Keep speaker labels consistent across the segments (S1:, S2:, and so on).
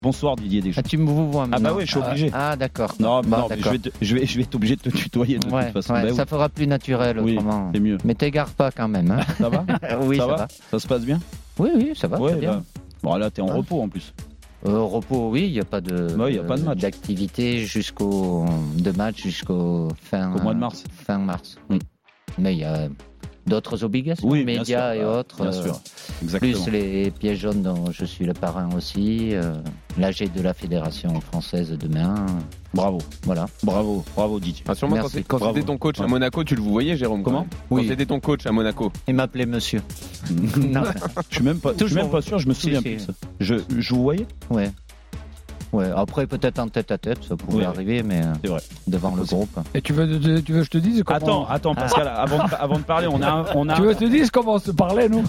S1: Bonsoir Didier Deschamps.
S2: Ah, tu me vois maintenant.
S1: Ah bah oui, je suis obligé.
S2: Ah d'accord.
S1: Non,
S2: Bon,
S1: non, mais je vais être obligé de te tutoyer de toute façon.
S2: Ouais,
S1: bah,
S2: ça fera plus naturel autrement.
S1: C'est mieux.
S2: Mais t'égares pas quand même. Hein.
S1: Ça va?
S2: Oui,
S1: ça va. Ça se passe bien?
S2: Oui, ça va.
S1: Ouais,
S2: très bien.
S1: bah. Bon là, t'es en repos en plus.
S2: Repos, oui, il n'y a pas de,
S1: y a pas de match.
S2: d'activité de match jusqu'au
S1: mois de mars.
S2: Fin mars. Oui. Mais il y a d'autres obligations, médias et autres.
S1: Bien sûr. Exactement.
S2: Plus les pièges jaunes dont je suis le parrain aussi. L'AG de la Fédération française demain.
S1: Bravo.
S2: Voilà.
S1: Bravo Didier.
S3: Ah, sûrement quand c'était ton coach à Monaco, tu le voyais, Jérôme?
S1: Comment?
S3: Quand c'était ton coach à Monaco.
S2: Il m'appelait monsieur.
S1: Non. Je suis même pas sûr, je me souviens plus de ça. Je vous voyais?
S2: Ouais, après peut-être en tête à tête, ça pouvait arriver, mais
S1: c'est vrai.
S2: Devant le groupe.
S4: Et tu veux que je te dise comment...
S1: Attends, Pascal, avant de parler, on a.
S4: Tu veux que je te dise comment on se parlait, nous?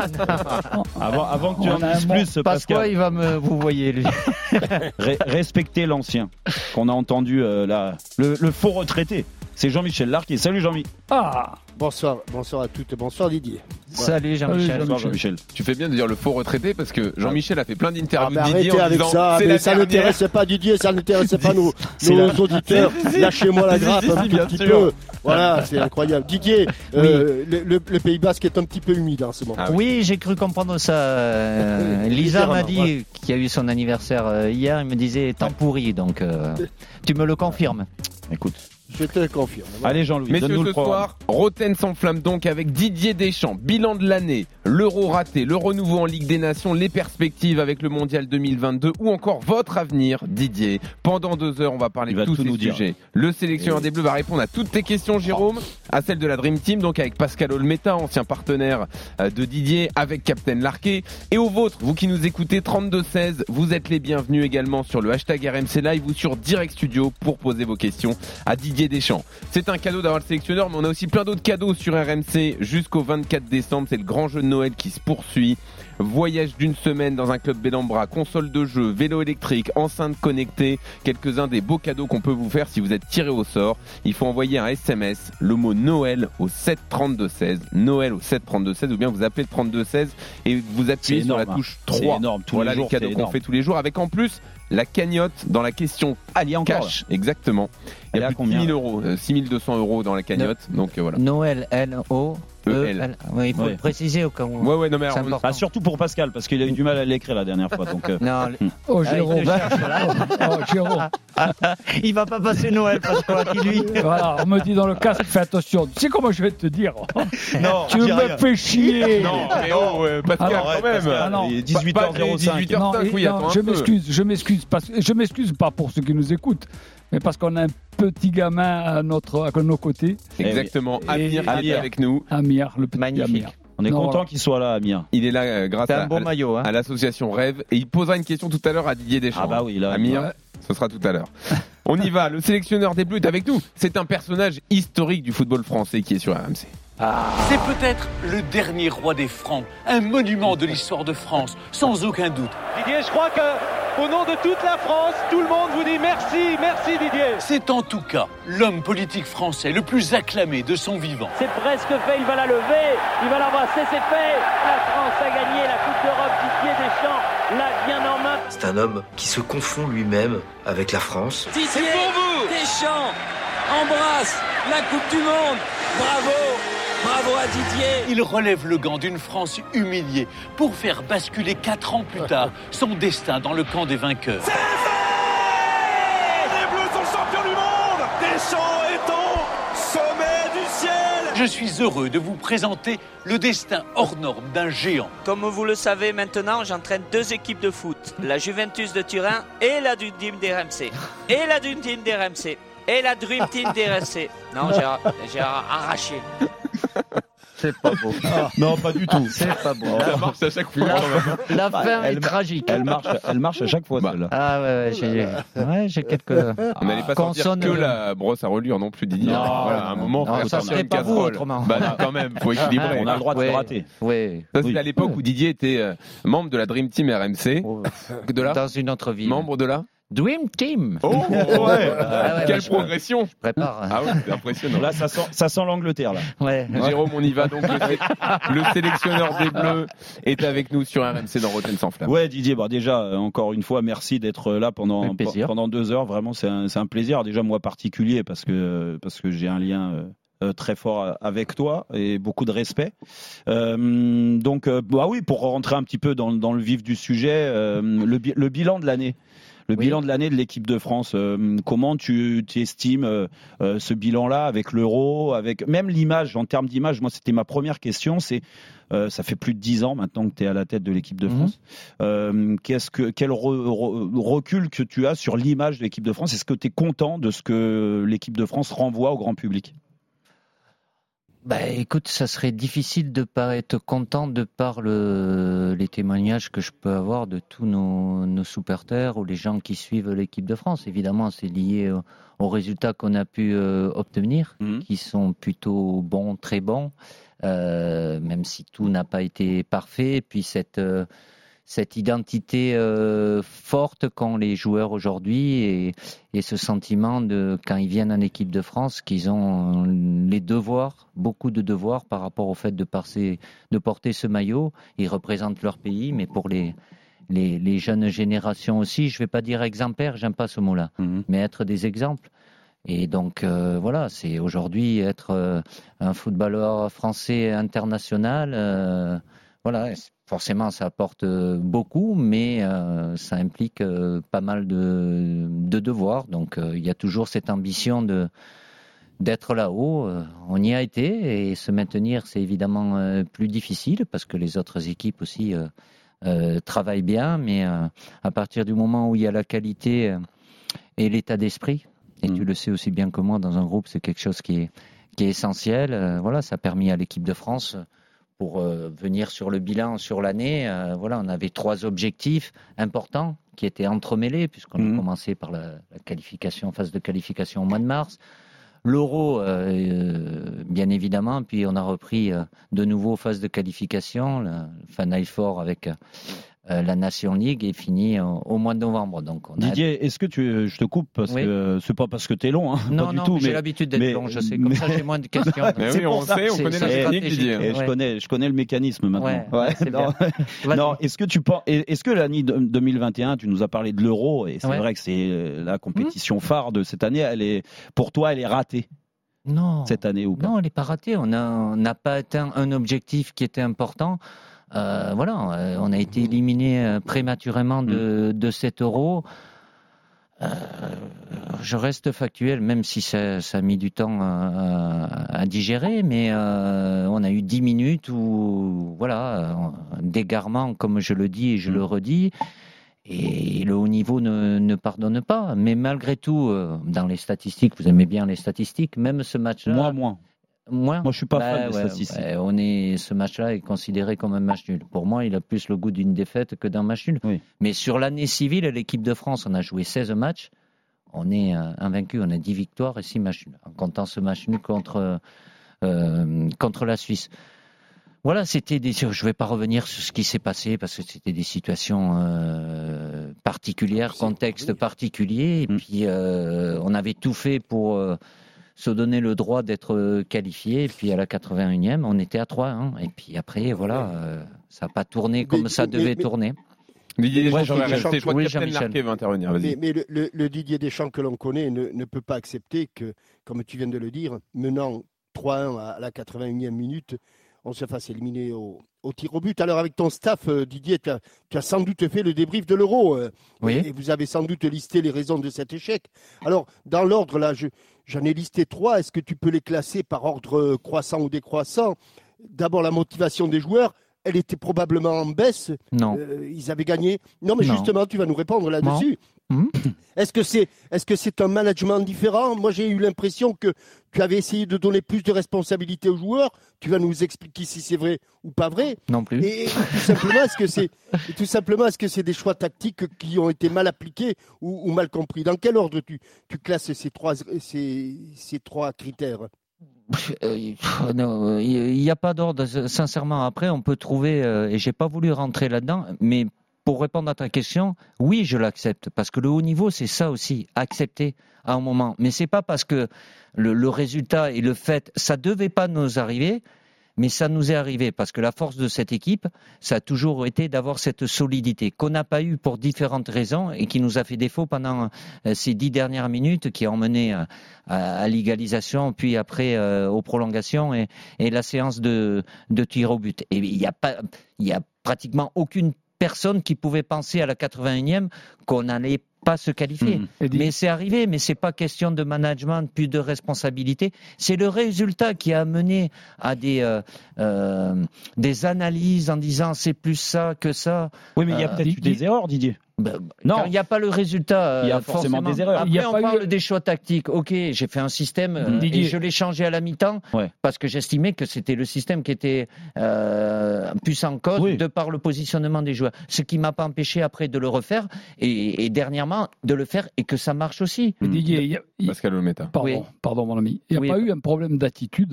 S1: Avant que tu en dises plus, Pascal.
S2: Il va vous voyez lui.
S1: Respectez l'ancien qu'on a entendu là, le faux retraité. C'est Jean-Michel Larquet. Salut Jean-Mi.
S5: Bonsoir à toutes et bonsoir Didier.
S2: Salut Jean-Michel.
S1: Bonsoir Jean-Michel.
S3: Tu fais bien de dire le faux retraité parce que Jean-Michel a fait plein d'interviews de Didier
S5: arrêtez
S3: en
S5: avec
S3: disant
S5: ça,
S3: c'est
S5: mais
S3: la
S5: ça
S3: dernière.
S5: n'intéressait pas Didier, ça n'intéressait pas nos auditeurs. Lâchez-moi la grappe un petit peu. Voilà, c'est incroyable. Didier, le Pays Basque est un petit peu humide en ce moment.
S2: Oui, j'ai cru comprendre ça. Lisa m'a dit qu'il y a eu son anniversaire hier, il me disait temps pourri, donc tu me le confirmes.
S1: Écoute.
S5: Je te le confirme.
S1: Allez Jean-Louis,
S3: messieurs,
S1: donne-nous
S3: ce
S1: le programme.
S3: soir, Roten s'enflamme donc avec Didier Deschamps. Bilan de l'année, l'Euro raté, le renouveau en Ligue des Nations, les perspectives avec le Mondial 2022 ou encore votre avenir, Didier. Pendant 2 heures, on va parler de tous ces sujets. Le sélectionneur des Bleus va répondre à toutes tes questions, Jérôme, à celle de la Dream Team, donc avec Pascal Olmeta, ancien partenaire de Didier, avec Captain Larquet. Et aux vôtres, vous qui nous écoutez, 32-16, vous êtes les bienvenus également sur le hashtag RMC Live ou sur Direct Studio pour poser vos questions à Didier Deschamps. C'est un cadeau d'avoir le sélectionneur, mais on a aussi plein d'autres cadeaux sur RMC jusqu'au 24 décembre. C'est le grand jeu de Noël qui se poursuit. Voyage d'une semaine dans un club Bellambra, console de jeu, vélo électrique, enceinte connectée. Quelques-uns des beaux cadeaux qu'on peut vous faire si vous êtes tiré au sort. Il faut envoyer un SMS, le mot Noël au 732-16. Noël au 732-16 ou bien vous appelez le 32-16 et vous appuyez sur la touche 3.
S1: C'est énorme,
S3: voilà les cadeaux qu'on fait tous les jours avec en plus la cagnotte dans la question cash. Exactement. Il y a plus de 6 000 euros, 6 200 euros dans la cagnotte. Donc voilà.
S2: Noël, N-O. Oui, il faut le préciser au cas où.
S3: Ouais, non, mais alors,
S1: surtout pour Pascal, parce qu'il a eu du mal à l'écrire la dernière fois. Donc,
S2: non,
S4: Jérôme. Jérôme.
S2: Il va pas passer Noël, Pascal, qui lui.
S4: Voilà, on me dit dans le casque, fais attention. Tu sais comment je vais te dire?
S1: Non,
S4: tu me fais chier.
S3: Non, mais Pascal, quand même.
S1: 18h05.
S3: Oui, attends.
S4: Je m'excuse pas pour ceux qui nous écoutent, mais parce qu'on a un petit gamin à nos côtés.
S3: Exactement. Amir est avec nous.
S4: Amir, le petit
S2: magnifique.
S4: Amir.
S1: On est content qu'il soit là, Amir.
S3: Il est là grâce à l'association Rêve et il posera une question tout à l'heure à Didier Deschamps.
S1: Ah bah oui, là.
S3: Amir, ce sera tout à l'heure. On y va. Le sélectionneur des Bleus est avec nous. C'est un personnage historique du football français qui est sur RMC.
S6: C'est peut-être le dernier roi des Francs, un monument de l'histoire de France, sans aucun doute.
S7: Didier, je crois qu'au nom de toute la France, tout le monde vous dit merci Didier.
S6: C'est en tout cas l'homme politique français le plus acclamé de son vivant.
S7: C'est presque fait, il va la lever, il va l'embrasser, c'est fait. La France a gagné la Coupe d'Europe, Didier Deschamps l'a bien en main.
S8: C'est un homme qui se confond lui-même avec la France.
S6: Didier Deschamps embrasse la Coupe du Monde, bravo à Didier. Il relève le gant d'une France humiliée pour faire basculer 4 ans plus tard son destin dans le camp des vainqueurs.
S7: C'est fait ! Les Bleus sont champions du monde. Deschamps est au sommet du ciel.
S6: Je suis heureux de vous présenter le destin hors norme d'un géant.
S9: Comme vous le savez maintenant, j'entraîne 2 équipes de foot, la Juventus de Turin et la Dream Team d'RMC. Et la Dream Team d'RMC. Et la Dream Team d'RMC. Non, j'ai arraché.
S2: C'est pas beau.
S1: Non, pas du tout.
S2: C'est pas beau.
S3: Ça marche à chaque fois.
S2: La fin est tragique.
S1: Elle marche à chaque fois, celle-là.
S2: Ah ouais, j'ai quelques.
S3: On n'allait pas sortir que la brosse à reliure non plus, Didier. Voilà, à un moment,
S2: non, ça serait pas vous autrement.
S3: Bah, quand même, faut équilibrer.
S1: On a le droit de se rater.
S2: Oui.
S3: Ça, c'était à l'époque où Didier était membre de la Dream Team RMC.
S2: Dans une autre ville.
S3: Membre de la
S2: Dream Team.
S3: Oh,
S2: ouais,
S3: quelle progression.
S2: Je prépare.
S3: Ah ouais, c'est impressionnant.
S1: Là, ça sent l'Angleterre, là.
S2: Ouais.
S3: Jérôme, on y va donc. Le sélectionneur des Bleus est avec nous sur RMC dans Rotten sans flamme.
S1: Ouais, Didier, déjà, encore une fois, merci d'être là pendant 2 heures. Vraiment, c'est un plaisir. Déjà, moi particulier, parce que j'ai un lien très fort avec toi et beaucoup de respect. Donc, oui, pour rentrer un petit peu dans le vif du sujet, le bilan de l'année. Bilan de l'année de l'équipe de France, comment tu estimes ce bilan-là avec l'Euro, avec même l'image, en termes d'image? Moi, c'était ma première question, ça fait plus de 10 ans maintenant que tu es à la tête de l'équipe de France. Quel recul que tu as sur l'image de l'équipe de France? Est-ce que tu es content de ce que l'équipe de France renvoie au grand public?
S2: Écoute, ça serait difficile de pas être content de par les témoignages que je peux avoir de tous nos supporters ou les gens qui suivent l'équipe de France. Évidemment, c'est lié aux résultats qu'on a pu obtenir, qui sont plutôt bons, très bons, même si tout n'a pas été parfait. Et puis cette identité forte qu'ont les joueurs aujourd'hui et ce sentiment de quand ils viennent en équipe de France qu'ils ont les devoirs, beaucoup de devoirs par rapport au fait de porter ce maillot. Ils représentent leur pays, mais pour les jeunes générations aussi, je ne vais pas dire exemplaires, j'aime pas ce mot-là, mais être des exemples. Et donc voilà, c'est aujourd'hui être un footballeur français international. Voilà. Forcément, ça apporte beaucoup, mais ça implique pas mal de devoirs. Donc, il y a toujours cette ambition d'être là-haut. On y a été et se maintenir, c'est évidemment plus difficile parce que les autres équipes aussi travaillent bien. Mais à partir du moment où il y a la qualité et l'état d'esprit, et tu le sais aussi bien que moi, dans un groupe, c'est quelque chose qui est essentiel. Voilà, ça a permis à l'équipe de France pour venir sur le bilan sur l'année. Voilà, on avait 3 objectifs importants qui étaient entremêlés puisqu'on a commencé par la qualification, phase de qualification au mois de mars. L'Euro, bien évidemment, puis on a repris de nouveau phase de qualification, le Final Four avec la Nation League est fini au mois de novembre. Donc
S1: Didier, est-ce que je te coupe parce que c'est pas parce que t'es long, hein,
S2: non,
S1: pas du
S2: non,
S1: tout.
S2: J'ai l'habitude d'être long, je sais. Comme ça, j'ai moins de questions.
S3: Mais oui, on sait, on connaît la technique, Didier.
S1: Je connais le mécanisme maintenant. Non, est-ce que l'année 2021, tu nous as parlé de l'Euro et c'est vrai que c'est la compétition phare de cette année. Pour toi, elle est ratée.
S2: Non.
S1: Cette année ou pas?
S2: Non, elle n'est pas ratée. On n'a pas atteint un objectif qui était important. Voilà, on a été éliminé prématurément de cet Euro. Je reste factuel, même si ça a mis du temps à digérer, mais on a eu 10 minutes où, voilà, d'égarement, comme je le dis et je le redis, et le haut niveau ne pardonne pas. Mais malgré tout, dans les statistiques, vous aimez bien les statistiques, même ce match-là...
S1: Moi, je suis pas fan des statistiques.
S2: Ce match-là est considéré comme un match nul. Pour moi, il a plus le goût d'une défaite que d'un match nul. Oui. Mais sur l'année civile, l'équipe de France, on a joué 16 matchs. On est invaincu. On a 10 victoires et 6 matchs nuls. En comptant ce match nul contre la Suisse. Voilà, je ne vais pas revenir sur ce qui s'est passé parce que c'était des situations particulières, contexte particulier. Et puis, on avait tout fait pour... se donner le droit d'être qualifié, et puis à la 81e, on était à 3-1, et puis après, voilà, ça n'a pas tourné comme ça devait tourner.
S3: Didier Deschamps, je crois que Capitaine Larquet va intervenir.
S5: Mais le Didier Deschamps que l'on connaît ne peut pas accepter que, comme tu viens de le dire, menant 3-1 à la 81e minute, on se fasse éliminer au tir au but. Alors avec ton staff, Didier, tu as sans doute fait le débrief de l'Euro. Et vous avez sans doute listé les raisons de cet échec. Alors, dans l'ordre, là, j'en ai listé 3. Est-ce que tu peux les classer par ordre croissant ou décroissant? D'abord, la motivation des joueurs. Elle était probablement en baisse.
S2: Non.
S5: Ils avaient gagné. Non, mais justement, tu vas nous répondre là-dessus. Est-ce que c'est un management différent? Moi, j'ai eu l'impression que tu avais essayé de donner plus de responsabilités aux joueurs. Tu vas nous expliquer si c'est vrai ou pas vrai.
S2: Non plus.
S5: Et tout simplement, est-ce que c'est des choix tactiques qui ont été mal appliqués ou mal compris? Dans quel ordre tu classes ces trois critères?
S2: Non, il n'y a pas d'ordre. Sincèrement, après, on peut trouver, et j'ai pas voulu rentrer là-dedans, mais pour répondre à ta question, oui, je l'accepte. Parce que le haut niveau, c'est ça aussi, accepter à un moment. Mais c'est pas parce que le résultat et le fait, ça devait pas nous arriver, mais ça nous est arrivé. Parce que la force de cette équipe, ça a toujours été d'avoir cette solidité qu'on n'a pas eu pour différentes raisons et qui nous a fait défaut pendant ces 10 dernières minutes qui ont mené à l'égalisation, puis après aux prolongations et la séance de tir au but. Et il y a pratiquement aucune personne qui pouvait penser à la 81e qu'on n'allait pas se qualifier. Mais c'est arrivé, mais c'est pas question de management, plus de responsabilité. C'est le résultat qui a mené à des analyses en disant c'est plus ça que ça.
S1: Oui, mais il y a peut-être eu des erreurs, Didier.
S2: Non, quand il n'y a pas le résultat.
S1: Il y a forcément des erreurs.
S2: Après, on parle des choix tactiques. Ok, j'ai fait un système et je l'ai changé à la mi-temps parce que j'estimais que c'était le système qui était plus en cause de par le positionnement des joueurs. Ce qui m'a pas empêché après de le refaire et dernièrement de le faire et que ça marche aussi.
S4: Didier,
S3: Pascal Olmeta.
S4: Pardon mon ami. Il n'y a pas eu un problème d'attitude?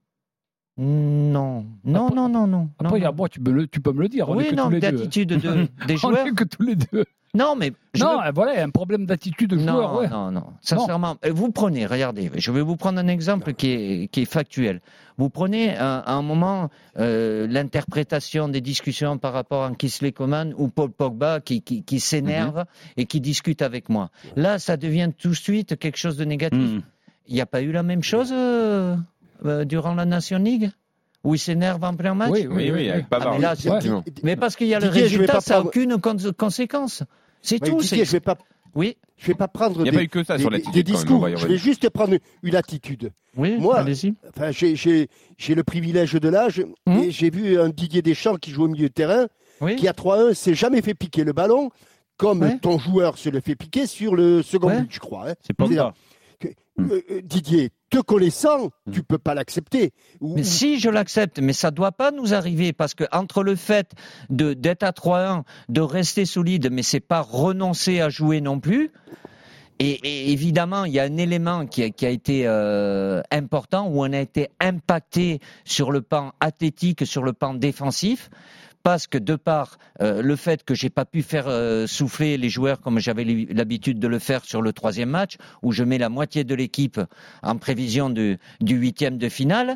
S2: Non.
S4: Après, moi, tu peux me le dire.
S2: Oui, non, d'attitude des joueurs.
S4: On est que tous les deux.
S2: Non, mais
S4: voilà, il y a un problème d'attitude de joueur.
S2: Non. Sincèrement, vous prenez, regardez, je vais vous prendre un exemple qui est factuel. Vous prenez à un moment l'interprétation des discussions par rapport à Kingsley Coman ou Paul Pogba qui s'énerve et qui discute avec moi. Là, ça devient tout de suite quelque chose de négatif. Il n'y a pas eu la même chose durant la Nation League où il s'énerve en plein match?
S3: Oui, avec Pavard.
S2: Mais parce qu'il y a le résultat, ça n'a aucune conséquence. C'est tout.
S5: Didier, je vais pas prendre
S3: il n'y a pas eu que ça sur l'attitude,
S5: des discours. Je vais juste prendre une attitude.
S2: Oui,
S5: moi,
S2: allez-y.
S5: Enfin, j'ai le privilège de l'âge et j'ai vu un Didier Deschamps qui joue au milieu de terrain, qui à 3-1 s'est jamais fait piquer le ballon, comme ton joueur se le fait piquer sur le second but, je crois.
S1: C'est pas ça.
S5: Didier, te connaissant, tu peux pas l'accepter.
S2: Mais si, je l'accepte, mais ça doit pas nous arriver parce que entre le fait d'être à 3-1, de rester solide, mais c'est pas renoncer à jouer non plus. Et évidemment, il y a un élément qui a été important où on a été impacté sur le plan athlétique, sur le plan défensif. Parce que de par le fait que j'ai pas pu faire souffler les joueurs comme j'avais l'habitude de le faire sur le 3e match, où je mets la moitié de l'équipe en prévision du 8e de finale,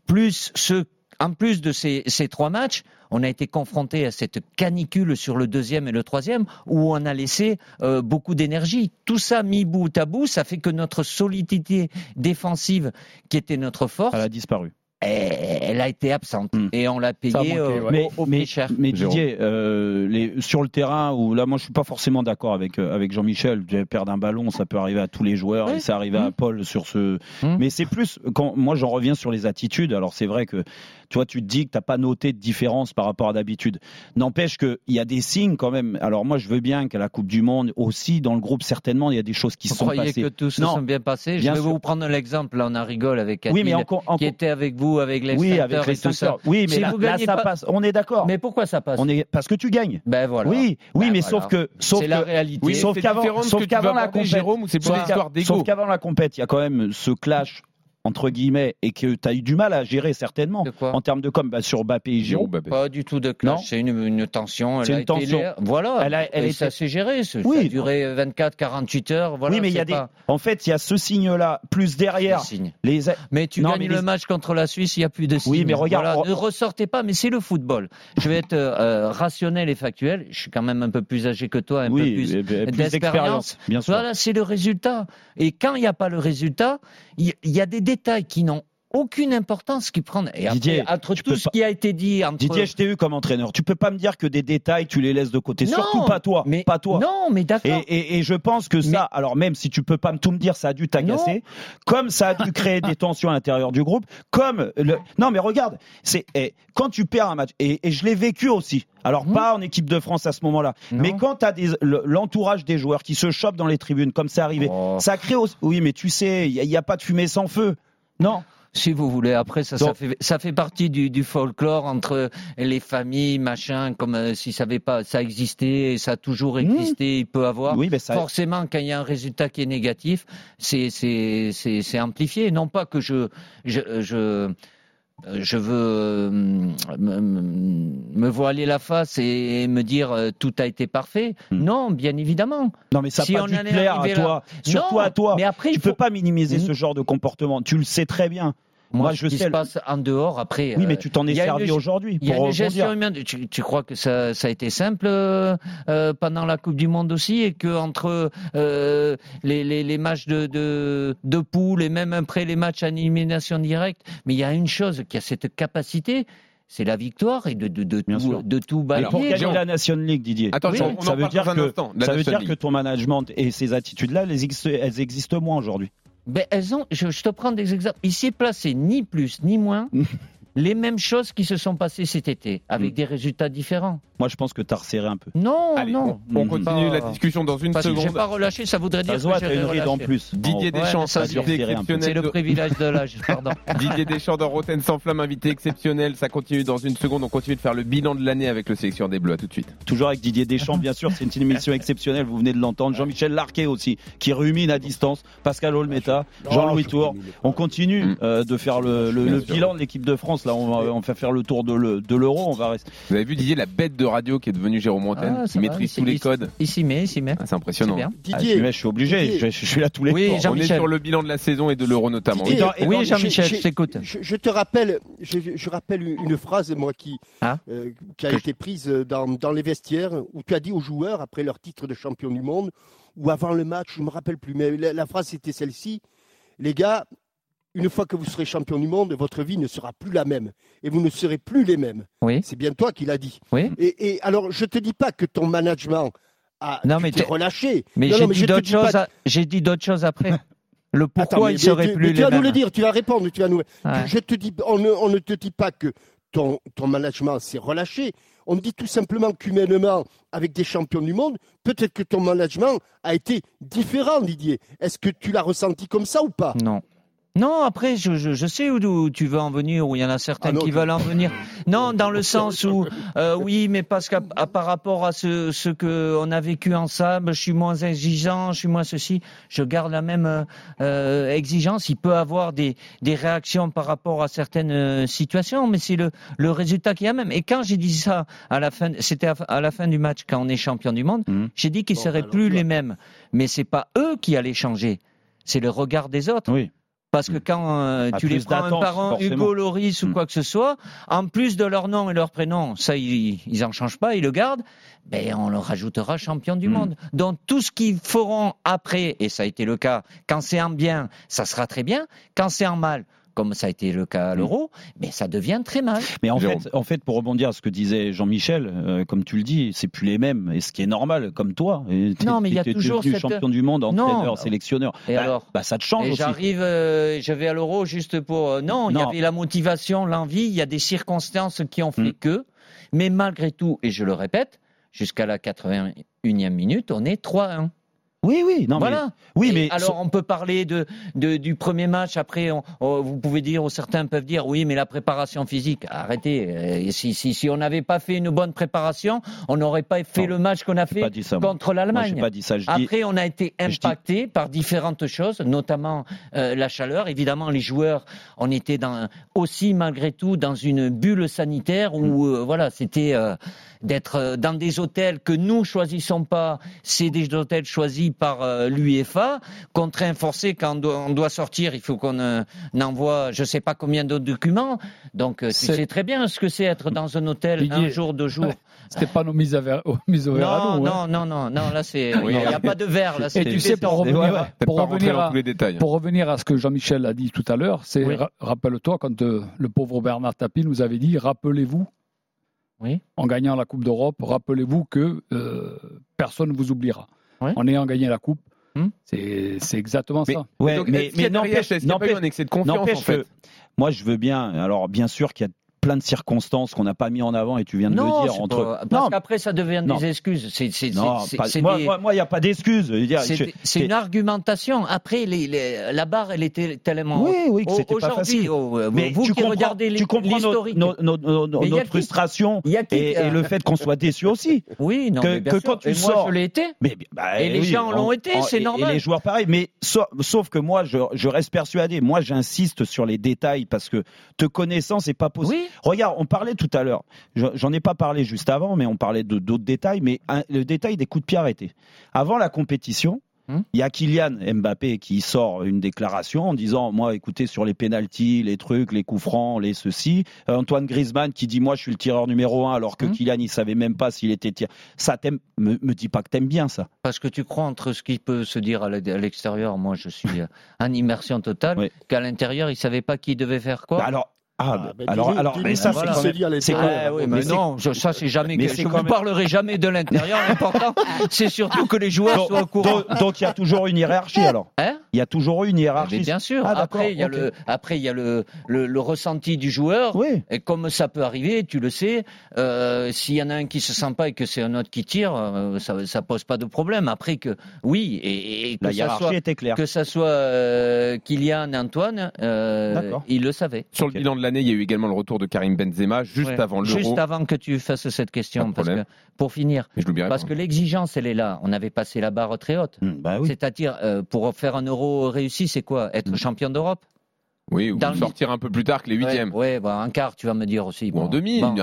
S2: en plus de ces 3 matchs, on a été confronté à cette canicule sur le 2e et le 3e, où on a laissé beaucoup d'énergie. Tout ça mis bout à bout, ça fait que notre solidité défensive, qui était notre force,
S1: elle a disparu.
S2: Elle a été absente et on l'a payé au plus cher.
S1: Mais Didier, sur le terrain, où là, moi, je suis pas forcément d'accord avec Jean-Michel. Perdre un ballon, ça peut arriver à tous les joueurs. Et ça arrive à Paul sur ce. Mais c'est plus quand moi j'en reviens sur les attitudes. Alors c'est vrai que tu te dis que t'as pas noté de différence par rapport à d'habitude. N'empêche qu'il y a des signes quand même. Alors moi, je veux bien qu'à la Coupe du Monde aussi, dans le groupe, certainement, il y a des choses qui se sont passées.
S2: Vous croyez que tout se sont bien passées? Je vais vous prendre l'exemple. Là, on a rigolé avec Adil, qui était avec vous, avec les
S1: avec les
S2: et tout ça.
S1: Oui, mais là ça passe. On est d'accord.
S2: Mais pourquoi ça passe?
S1: Parce que tu gagnes.
S2: Ben voilà.
S1: Oui, mais sauf que
S2: c'est la réalité.
S3: Oui,
S1: sauf qu'avant la compète,
S3: Jérôme, c'est pour l'histoire d'ego.
S1: Sauf qu'avant la compète, il y a quand même ce clash entre guillemets, et que tu as eu du mal à gérer certainement en termes de com sur Mbappé et Giroud.
S2: Pas du tout de clash, c'est une tension.
S1: C'est une tension.
S2: Voilà, ça s'est géré. Ça a duré 24-48 heures. Voilà,
S1: oui, mais il y a en fait, il y a ce signe-là, plus derrière.
S2: Mais tu gagnes le match contre la Suisse, il n'y a plus de signe.
S1: Oui, mais regarde.
S2: Voilà, ne ressortez pas, mais c'est le football. Je vais être rationnel et factuel. Je suis quand même un peu plus âgé que toi, un peu plus d'expérience.
S1: Bien sûr.
S2: Voilà, c'est le résultat. Et quand il n'y a pas le résultat, il y a des détails qui n'ont aucune importance qui prennent. Et
S1: Didier,
S2: après, entre tout ce qui a été dit...
S1: Didier, je t'ai eu comme entraîneur. Tu peux pas me dire que des détails, tu les laisses de côté. Non, surtout pas toi. Pas toi.
S2: Non, mais d'accord.
S1: Et je pense que ça, alors même si tu peux pas tout me dire, ça a dû t'agacer, comme ça a dû créer des tensions à l'intérieur du groupe, non, mais regarde, quand tu perds un match, et je l'ai vécu aussi, alors pas en équipe de France à ce moment-là, mais quand tu as l'entourage des joueurs qui se chopent dans les tribunes, comme c'est arrivé, ça crée aussi... Oui, mais tu sais, il n'y a pas de fumée sans feu. Non.
S2: Si vous voulez, après ça fait partie du folklore entre les familles, machin, comme si ça existait, ça a toujours existé, il peut avoir.
S1: Oui, mais
S2: forcément, quand il y a un résultat qui est négatif, c'est amplifié. Non pas que je je veux me voiler la face et me dire tout a été parfait. Non, bien évidemment.
S1: Non, mais ça n'a pas dû te plaire à toi. Surtout à toi.
S2: Mais après,
S1: tu peux pas minimiser ce genre de comportement. Tu le sais très bien.
S2: Moi, je sais ce qui se passe en dehors après.
S1: Oui, mais tu t'en es servi aujourd'hui.
S2: Il y a une gestion humaine. Tu crois que ça a été simple pendant la Coupe du Monde aussi, et que entre les matchs de poule et même après les matchs à élimination directe, mais il y a une chose qui a cette capacité. C'est la victoire et de tout balayer.
S1: Et pour gagner la Nation League, Didier, ça veut dire que ton management et ces attitudes-là, elles existent moins aujourd'hui.
S2: Ben, je te prends des exemples. Il s'est placé ni plus ni moins les mêmes choses qui se sont passées cet été, avec des résultats différents.
S1: Moi, je pense que tu as resserré un peu.
S2: Non,
S3: allez,
S2: non.
S3: On continue la discussion dans une seconde.
S2: Si je n'ai pas relâché, ça voudrait dire que j'ai
S1: une
S2: relâché.
S1: ride en plus.
S3: Didier Deschamps, invité exceptionnel.
S2: C'est le privilège de l'âge, pardon.
S3: Didier Deschamps dans Rotten sans flamme, invité exceptionnel. Ça continue dans une seconde. On continue de faire le bilan de l'année avec le sélectionneur des Bleus. À tout de suite.
S1: Toujours avec Didier Deschamps, bien sûr. C'est une émission exceptionnelle. Vous venez de l'entendre. Jean-Michel Larquet aussi, qui rumine à distance. Pascal Olmeta, Jean-Louis Tour. On continue de faire le bilan de l'équipe de France. Là, on va faire le tour de l'Euro.
S3: Vous avez vu, Didier, la bête de radio qui est devenue Jérôme Montaigne, qui maîtrise tous les codes.
S2: Il s'y met.
S3: C'est impressionnant.
S5: Didier,
S1: je suis obligé. Je suis là tous les
S3: jours. On est sur le bilan de la saison et de l'Euro notamment.
S2: Oui, Jean-Michel, je t'écoute.
S5: Je te rappelle, je rappelle une phrase, moi, qui a été prise dans les vestiaires, où tu as dit aux joueurs, après leur titre de champion du monde, ou avant le match, je ne me rappelle plus, mais la phrase c'était celle-ci: les gars, une fois que vous serez champion du monde, votre vie ne sera plus la même. Et vous ne serez plus les mêmes.
S2: Oui.
S5: C'est bien toi qui l'as dit.
S2: Oui.
S5: Et alors, je ne te dis pas que ton management a été relâché.
S2: Mais j'ai dit d'autres choses après. Le pourquoi il ne serait plus les mêmes.
S5: Tu vas nous le dire, tu vas répondre. Je te dis, on ne te dit pas que ton management s'est relâché. On dit tout simplement qu'humainement, avec des champions du monde, peut-être que ton management a été différent, Didier. Est-ce que tu l'as ressenti comme ça ou pas ?
S2: Non, après, je sais où tu veux en venir, où il y en a certains qui veulent en venir. Non, dans le sens où, oui, mais parce qu'à par rapport à ce qu'on a vécu ensemble, je suis moins exigeant, je suis moins ceci, je garde la même exigence. Il peut avoir des réactions par rapport à certaines situations, mais c'est le résultat qu'il y a même. Et quand j'ai dit ça à la fin, c'était à la fin du match, quand on est champion du monde, j'ai dit qu'ils seraient plus les mêmes. Mais c'est pas eux qui allaient changer, c'est le regard des autres.
S1: Oui.
S2: Parce que quand tu les prends un par un, Hugo Lloris ou quoi que ce soit, en plus de leur nom et leur prénom, ça ils en changent pas, ils le gardent, ben on leur rajoutera champion du monde. Donc tout ce qu'ils feront après, et ça a été le cas, quand c'est en bien, ça sera très bien, quand c'est en mal, comme ça a été le cas à l'Euro, mais ça devient très mal.
S1: Mais en fait, pour rebondir à ce que disait Jean-Michel, comme tu le dis, c'est plus les mêmes, et ce qui est normal, comme toi.
S2: Non, mais il y a toujours
S1: devenu champion du monde, entraîneur, sélectionneur.
S2: Et alors,
S1: ça te change
S2: et
S1: aussi.
S2: Je vais à l'Euro juste pour. Non, il y avait la motivation, l'envie, il y a des circonstances qui ont fait que. Mais malgré tout, et je le répète, jusqu'à la 81e minute, on est 3-1.
S1: Oui, non,
S2: voilà. Mais alors on peut parler du premier match. Après, vous pouvez dire, ou certains peuvent dire, oui, mais la préparation physique. Arrêtez. Si on n'avait pas fait une bonne préparation, on n'aurait pas fait le match qu'on a fait contre l'Allemagne.
S1: Moi, j'ai pas dit ça.
S2: Après, on a été impacté par différentes choses, notamment la chaleur. Évidemment, les joueurs, on était aussi malgré tout dans une bulle sanitaire où c'était d'être dans des hôtels que nous choisissons pas. C'est des hôtels choisis par l'UEFA, contraint forcé quand on doit sortir, il faut qu'on envoie je sais pas combien de documents. Donc tu sais très bien ce que c'est être dans un hôtel un jour, 2 jours.
S4: C'était pas nos mises au verre à nous.
S2: Non, là c'est il n'y a pas de verre là.
S4: Et tu sais pour revenir à ce que Jean-Michel a dit tout à l'heure, c'est rappelle-toi quand le pauvre Bernard Tapie nous avait dit, rappelez-vous.
S2: Oui.
S4: En gagnant la Coupe d'Europe, rappelez-vous que personne ne vous oubliera. Oui. En ayant gagné la Coupe, c'est exactement ça.
S3: Mais n'empêche, est-ce qu'il n'y a pas eu un excès de confiance en fait ?
S1: Moi, je veux bien. Alors, bien sûr qu'il y a plein de circonstances qu'on n'a pas mis en avant et tu viens de le dire.
S2: Parce qu'après, ça devient des excuses.
S1: Moi, il n'y a pas d'excuses.
S2: C'est une argumentation. Après, la barre, elle était tellement...
S1: Oui, que c'était pas facile.
S2: Mais vous qui regardez l'historique...
S1: notre frustration et le fait qu'on soit déçu aussi.
S2: Oui, non, mais bien sûr.
S1: Quand tu sors...
S2: Moi, je l'ai été. Et les gens l'ont été, c'est normal.
S1: Et les joueurs, pareil. Mais sauf que moi, je reste persuadé. Moi, j'insiste sur les détails parce que te connaissant, c'est pas possible.
S2: Oui.
S1: Regarde, on parlait tout à l'heure. J'en ai pas parlé juste avant, mais on parlait d'autres détails. Mais le détail des coups de pied arrêtés. Avant la compétition, il y a Kylian Mbappé qui sort une déclaration en disant moi, écoutez, sur les pénaltys, les trucs, les coups francs, les ceci. Antoine Griezmann qui dit moi, je suis le tireur numéro 1 alors que Kylian, il savait même pas s'il était tireur. Ça me dis pas que t'aimes bien ça.
S2: Parce que tu crois entre ce qui peut se dire à l'extérieur, moi je suis en immersion totale, qu'à l'intérieur, il savait pas qui devait faire quoi.
S1: Mais ça, c'est
S2: non, ça c'est jamais. Je ne parlerai jamais de l'intérieur. L'important, c'est surtout que les joueurs soient au courant.
S1: Donc il y a toujours une hiérarchie alors. Il y a toujours une hiérarchie.
S2: Mais bien sûr. Après, il y a le ressenti du joueur.
S1: Oui.
S2: Et comme ça peut arriver, tu le sais, s'il y en a un qui se sent pas et que c'est un autre qui tire, ça pose pas de problème. Après que et que
S1: la hiérarchie était claire.
S2: Que ça soit Kylian, Antoine, il le savait.
S3: Sur le bilan de l'année, il y a eu également le retour de Karim Benzema juste avant l'Euro.
S2: Juste avant que tu fasses cette question, parce que, pour finir, parce que l'exigence, elle est là. On avait passé la barre très haute. C'est-à-dire, pour faire un Euro réussi, c'est quoi ? Être champion d'Europe ?
S3: Oui, ou sortir un peu plus tard que les huitièmes.
S2: Un quart, tu vas me dire aussi.
S3: Ou en demi, non,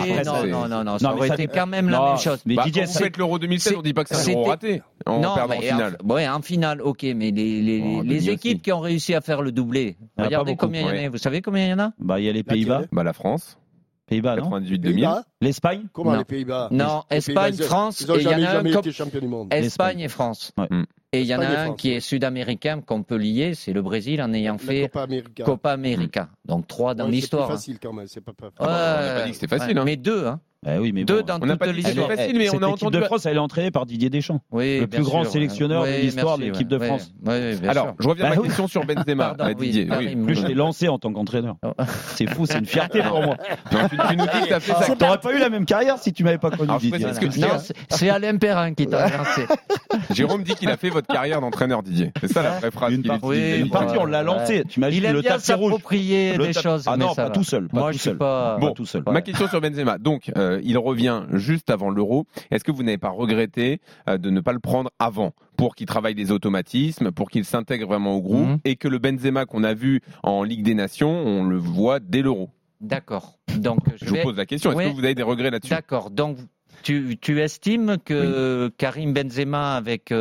S2: ça aurait été quand même la même chose.
S3: Mais Didier, vous faites l'Euro 2016, on dit pas que c'est un Euro raté. En finale.
S2: En finale, ok, mais les équipes qui ont réussi à faire le doublé, regardez combien il y en a. Vous savez combien il y en a ?
S1: Il y a les Pays-Bas.
S3: La France.
S1: Pays-Bas, non ?
S3: 98-2000.
S1: L'Espagne ?
S5: Comment les Pays-Bas ?
S2: Non, Espagne, France,
S5: et il y en a un été champion du monde.
S2: Espagne et France. Et il y en a un qui est sud-américain qu'on peut lier, c'est le Brésil en ayant fait Copa América. Donc 3 dans l'histoire.
S5: C'est plus facile quand même, c'est pas
S3: on n'a pas dit que c'était facile.
S2: Mais 2, hein.
S1: Oui, mais
S2: deux dans toute l'histoire.
S3: Facile, mais on a entendu.
S1: L'équipe de France, elle est entraînée par Didier Deschamps, le plus grand sélectionneur de l'histoire de l'équipe de France.
S3: Alors, je reviens à ma question sur Benzema, Didier.
S1: Plus je l'ai lancé en tant qu'entraîneur. C'est fou, c'est une fierté pour moi.
S3: Tu nous dis que tu as fait ça.
S1: T'aurais pas eu la même carrière si tu m'avais pas connu, Didier.
S2: Non, c'est Alain Perrin qui t'a lancé.
S3: Jérôme dit qu'il a fait votre carrière d'entraîneur, Didier. C'est ça la vraie phrase.
S1: Une partie, on l'a lancé. Tu imagines le tapis rouge.
S2: Il aime bien s'approprier des choses.
S1: Ah non, pas tout seul.
S2: Moi, je suis pas
S1: tout seul.
S3: Ma question sur Benzema. Donc, il revient juste avant l'Euro. Est-ce que vous n'avez pas regretté de ne pas le prendre avant pour qu'il travaille des automatismes, pour qu'il s'intègre vraiment au groupe et que le Benzema qu'on a vu en Ligue des Nations, on le voit dès l'Euro?
S2: D'accord. Donc,
S3: je vous pose la question. Est-ce que vous avez des regrets là-dessus?
S2: D'accord. Donc, tu estimes que Karim Benzema avec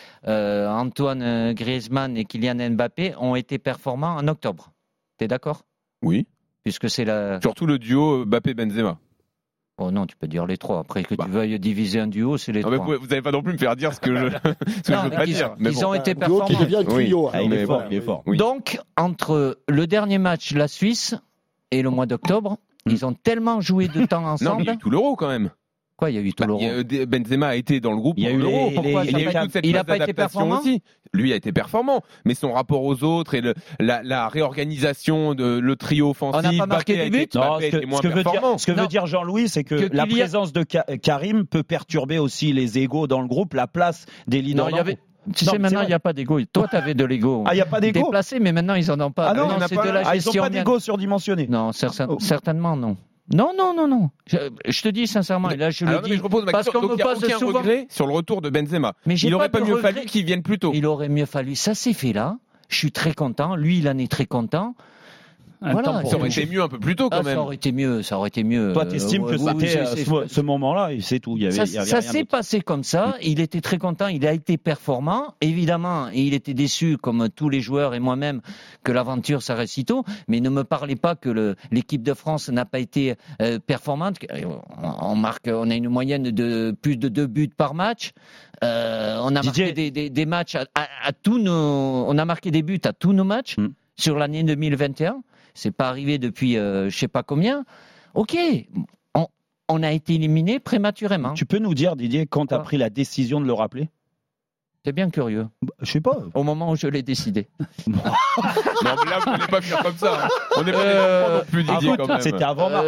S2: Antoine Griezmann et Kylian Mbappé ont été performants en octobre? T'es d'accord?
S3: Oui.
S2: Puisque c'est
S3: surtout le duo Mbappé-Benzema.
S2: Oh non, tu peux dire les trois. Après que tu veuilles diviser un duo, c'est les trois.
S3: Mais vous n'allez pas non plus me faire dire ce que je veux pas dire.
S2: Ils ont été performants.
S5: Qui devient trio.
S1: Il est fort.
S3: Oui.
S2: Donc, entre le dernier match, la Suisse, et le mois d'octobre, ils ont tellement joué de temps ensemble.
S3: Non, mais il y a eu tout l'Euro quand même.
S2: Quoi, il y a eu tout l'Euro?
S3: Benzema a été dans le groupe.
S1: Il y a eu
S3: l'Euro.
S2: Pourquoi il n'a pas été performant
S3: aussi. Lui a été performant, mais son rapport aux autres et la réorganisation de le trio offensif.
S2: On n'a pas marqué des buts.
S1: Ce que veut dire Jean-Louis, c'est que la présence de Karim peut perturber aussi les égos dans le groupe, la place des leaders.
S2: Tu sais, maintenant, il n'y a pas d'ego. Toi, tu avais de l'ego.
S1: Ah, il n'y a pas d'ego
S2: déplacé, mais maintenant, ils n'en ont pas.
S1: Ah non,
S2: c'est de la gestion.
S1: Ils n'ont pas d'ego surdimensionné.
S2: Non, certainement non. Non. Je te dis sincèrement, et là je le dis, parce qu'on me pose souvent
S3: regret sur le retour de Benzema.
S2: Mais
S3: il n'aurait pas mieux fallu qu'il vienne plus tôt.
S2: Il aurait mieux fallu. Ça s'est fait là. Je suis très content. Lui, il en est très content. Voilà,
S3: ça aurait été mieux un peu plus tôt quand même.
S2: Ça aurait été mieux.
S1: Toi, t'estimes que c'était ce moment-là et c'est tout.
S2: Ça s'est passé comme ça. Il était très content. Il a été performant. Évidemment, il était déçu, comme tous les joueurs et moi-même, que l'aventure s'arrête si tôt. Mais ne me parlez pas que l'équipe de France n'a pas été performante. On a une moyenne de plus de 2 buts par match. On a marqué des matchs à tous nos. On a marqué des buts à tous nos matchs sur l'année 2021. C'est pas arrivé depuis je sais pas combien. Ok, on a été éliminé prématurément.
S1: Tu peux nous dire, Didier, quand tu as pris la décision de le rappeler?
S2: C'est bien curieux.
S1: Je sais pas.
S2: Au moment où je l'ai décidé.
S3: Non, mais là, vous n'allez pas faire comme ça. Hein. On n'est pas des enfants non plus, Didier, quand même.
S1: C'était avant mars.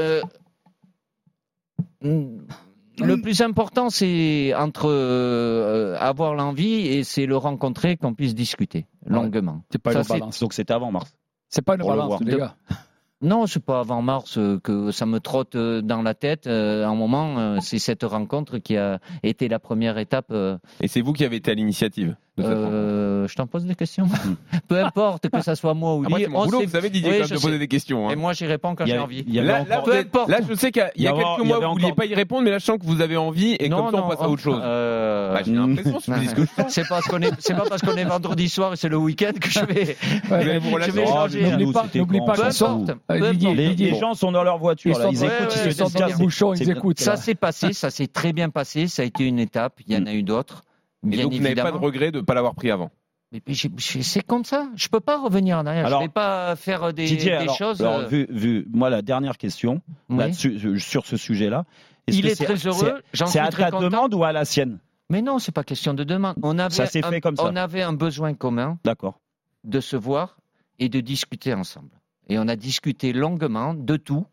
S2: Le plus important, c'est entre avoir l'envie et c'est le rencontrer qu'on puisse discuter longuement.
S1: C'est pas une balance. Donc c'était avant mars.
S4: C'est pas une balance, les gars.
S2: Non, c'est pas avant mars que ça me trotte dans la tête. Un moment, c'est cette rencontre qui a été la première étape.
S3: Et c'est vous qui avez été à l'initiative de cette rencontre.
S2: Je t'en pose des questions. Peu importe que ça soit moi ou lui.
S3: Moi, c'est mon boulot, vous savez, Didier, quand même, de poser des questions. Hein.
S2: Et moi, j'y réponds quand j'ai envie.
S3: Là, je sais qu'il y a quelques mois, vous ne vouliez pas y répondre, mais là, je sens que vous avez envie et comme ça, on passe à autre chose. J'ai l'impression, je me dis ce que je sens.
S2: C'est pas parce qu'on est vendredi soir et c'est le week-end que je vais changer.
S4: N'oublie pas
S2: peu importe.
S1: Les gens sont dans leur voiture, ils écoutent,
S4: ils sont dans le bouchon, ils écoutent.
S2: Ça s'est passé, ça s'est très bien passé, ça a été une étape, il y en a eu d'autres.
S3: Et donc, vous n'avez pas de regret de ne pas l'avoir pris avant?
S2: C'est comme ça, je ne peux pas revenir en arrière, je ne vais pas faire des choses...
S1: Alors, vu, moi, la dernière question, sur ce sujet-là,
S2: il est très heureux, j'en suis très content.
S1: C'est à ta demande ou à la sienne?
S2: Mais non, ce n'est pas question de demande.
S1: Ça s'est fait comme ça.
S2: On avait un besoin commun de se voir et de discuter ensemble. Et on a discuté longuement de tout,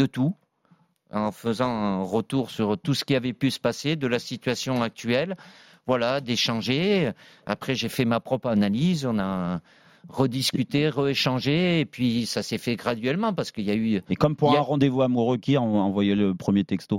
S2: en faisant un retour sur tout ce qui avait pu se passer, de la situation actuelle, voilà, d'échanger. Après, j'ai fait ma propre analyse, on a rediscuté, rééchangé, et puis ça s'est fait graduellement parce qu'il y a eu...
S1: Et comme pour un rendez-vous amoureux, qui a envoyé le premier texto?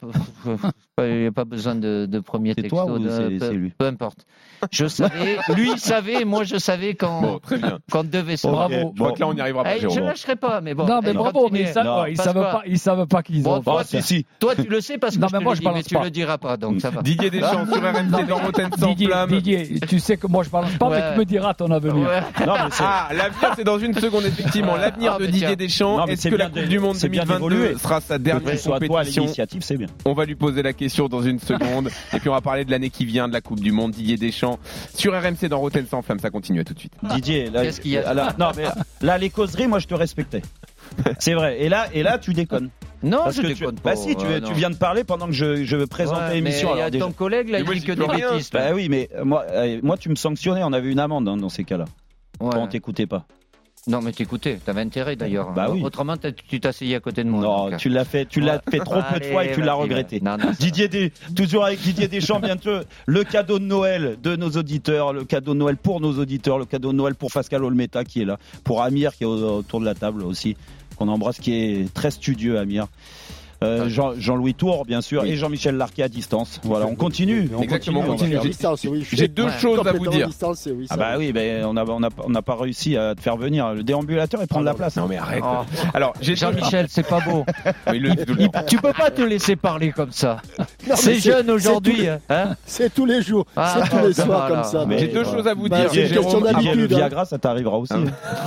S2: Il n'y a pas besoin de premier texto.
S1: C'est toi ou c'est lui?
S2: Peu importe. Je savais, lui il savait, moi je savais quand devait se voir.
S3: Bravo. Je crois que là on n'y arrivera pas.
S2: Je ne lâcherai pas, mais bon.
S4: Non, mais bravo, mais ils ne savent pas qu'ils ont.
S2: Toi tu le sais parce que je te le dis, mais tu ne le diras pas, donc ça va.
S3: Didier Deschamps sur RMC dans Rotten sans flamme.
S4: Didier, tu sais que moi je ne balance pas, mais tu me diras ton avenir.
S3: L'avenir c'est dans une seconde, effectivement. L'avenir de Didier Deschamps, est-ce que la Coupe du Monde 2022 sera sa dernière compétition?
S1: C'est bien.
S3: On va lui poser la question dans une seconde. Et puis on va parler de l'année qui vient de la Coupe du Monde. Didier Deschamps sur RMC dans Rotten sans flamme. Ça continue, à tout de suite.
S1: Didier, qu'est-ce qu'il y a? Non, mais là, les causeries, moi je te respectais. C'est vrai. Et là, tu déconnes.
S2: Non, je déconne pas.
S1: Bah si, tu viens de parler pendant que je présentais l'émission.
S2: Il y a ton collègue là, il dit que des bêtises.
S1: Bah oui, mais moi, tu me sanctionnais. On avait une amende dans ces cas-là. Quand on t'écoutait pas.
S2: Non, mais t'écoutais, t'avais intérêt d'ailleurs.
S1: Bah oui.
S2: Autrement, tu t'asseyais à côté de moi.
S1: Non, donc. tu l'as fait trop peu de fois et tu l'as regretté. Non, toujours avec Didier Deschamps, bientôt le cadeau de Noël de nos auditeurs, le cadeau de Noël pour nos auditeurs, le cadeau de Noël pour Pascal Olmeta qui est là, pour Amir qui est autour de la table aussi, qu'on embrasse, qui est très studieux, Amir. Jean-Louis Tour, bien sûr, et Jean-Michel Larquet à distance. Voilà, on continue.
S3: Exactement, on continue. J'ai deux choses à vous dire.
S1: Bah oui, on n'a pas réussi à te faire venir. Le déambulateur et prendre la place.
S3: Non mais arrête.
S2: Alors, Jean-Michel, c'est pas beau. Tu peux pas te laisser parler comme ça. C'est jeune aujourd'hui.
S5: C'est tous les jours, c'est tous les soirs comme ça.
S3: J'ai deux choses à vous dire.
S1: Le Viagra, ça t'arrivera aussi.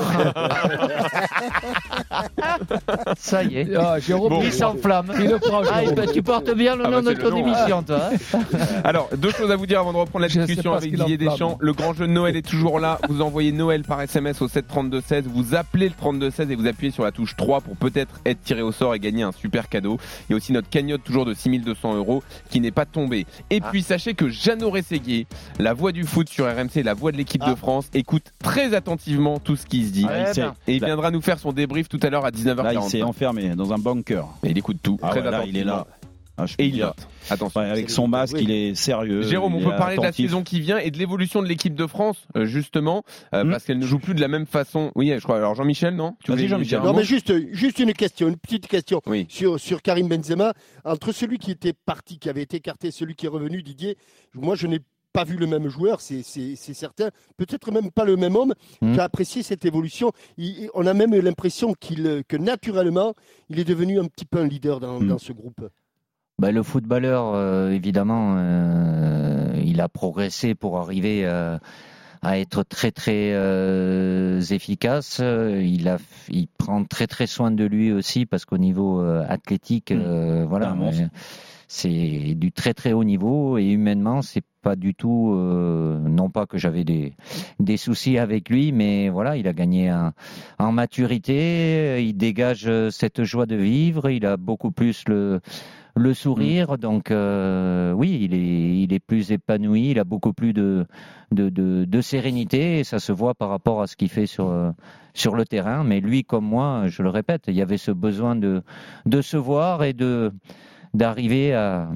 S2: Ça y est, Jérôme, il s'enflamme. Tu portes bien le nom de ton émission, toi.
S3: Alors, deux choses à vous dire avant de reprendre la discussion avec Didier Deschamps. Le grand jeu de Noël est toujours là. Vous envoyez Noël par SMS au 732-16. Vous appelez le 32-16 et vous appuyez sur la touche 3 pour peut-être être tiré au sort et gagner un super cadeau. Il y a aussi notre cagnotte toujours de 6 200 € qui n'est pas tombée. Et puis, sachez que Jeannot Rességuier, la voix du foot sur RMC, la voix de l'équipe de France, écoute très attentivement tout ce qui se dit. Et il viendra nous faire son débrief tout à l'heure à 19h40.
S1: Là, il s'est enfermé dans un bunker.
S3: Mais il écoute tout. Très attentivement.
S1: Il est là.
S3: Et il note. Attention.
S1: Avec son masque, il est sérieux.
S3: Jérôme, on peut parler de la saison qui vient et de l'évolution de l'équipe de France, justement, parce qu'elle ne joue plus de la même façon. Oui, je crois. Alors Jean-Michel, non?
S5: Jean-Michel. Non, mais juste une petite question sur Karim Benzema. Entre celui qui était parti, qui avait été écarté, celui qui est revenu, Didier, moi je n'ai pas vu le même joueur, c'est certain. Peut-être même pas le même homme qui a apprécié cette évolution. On a même l'impression que naturellement, il est devenu un petit peu un leader dans ce groupe.
S2: Le footballeur, évidemment, il a progressé pour arriver à être très très efficace. Il prend très très soin de lui aussi parce qu'au niveau athlétique, voilà. C'est du très très haut niveau et humainement c'est pas du tout non pas que j'avais des soucis avec lui, mais voilà, il a gagné en maturité, il dégage cette joie de vivre, il a beaucoup plus le le sourire. Donc oui, il est plus épanoui, il a beaucoup plus de sérénité et ça se voit par rapport à ce qu'il fait sur le terrain. Mais lui, comme moi, je le répète, il y avait ce besoin de se voir et d'arriver à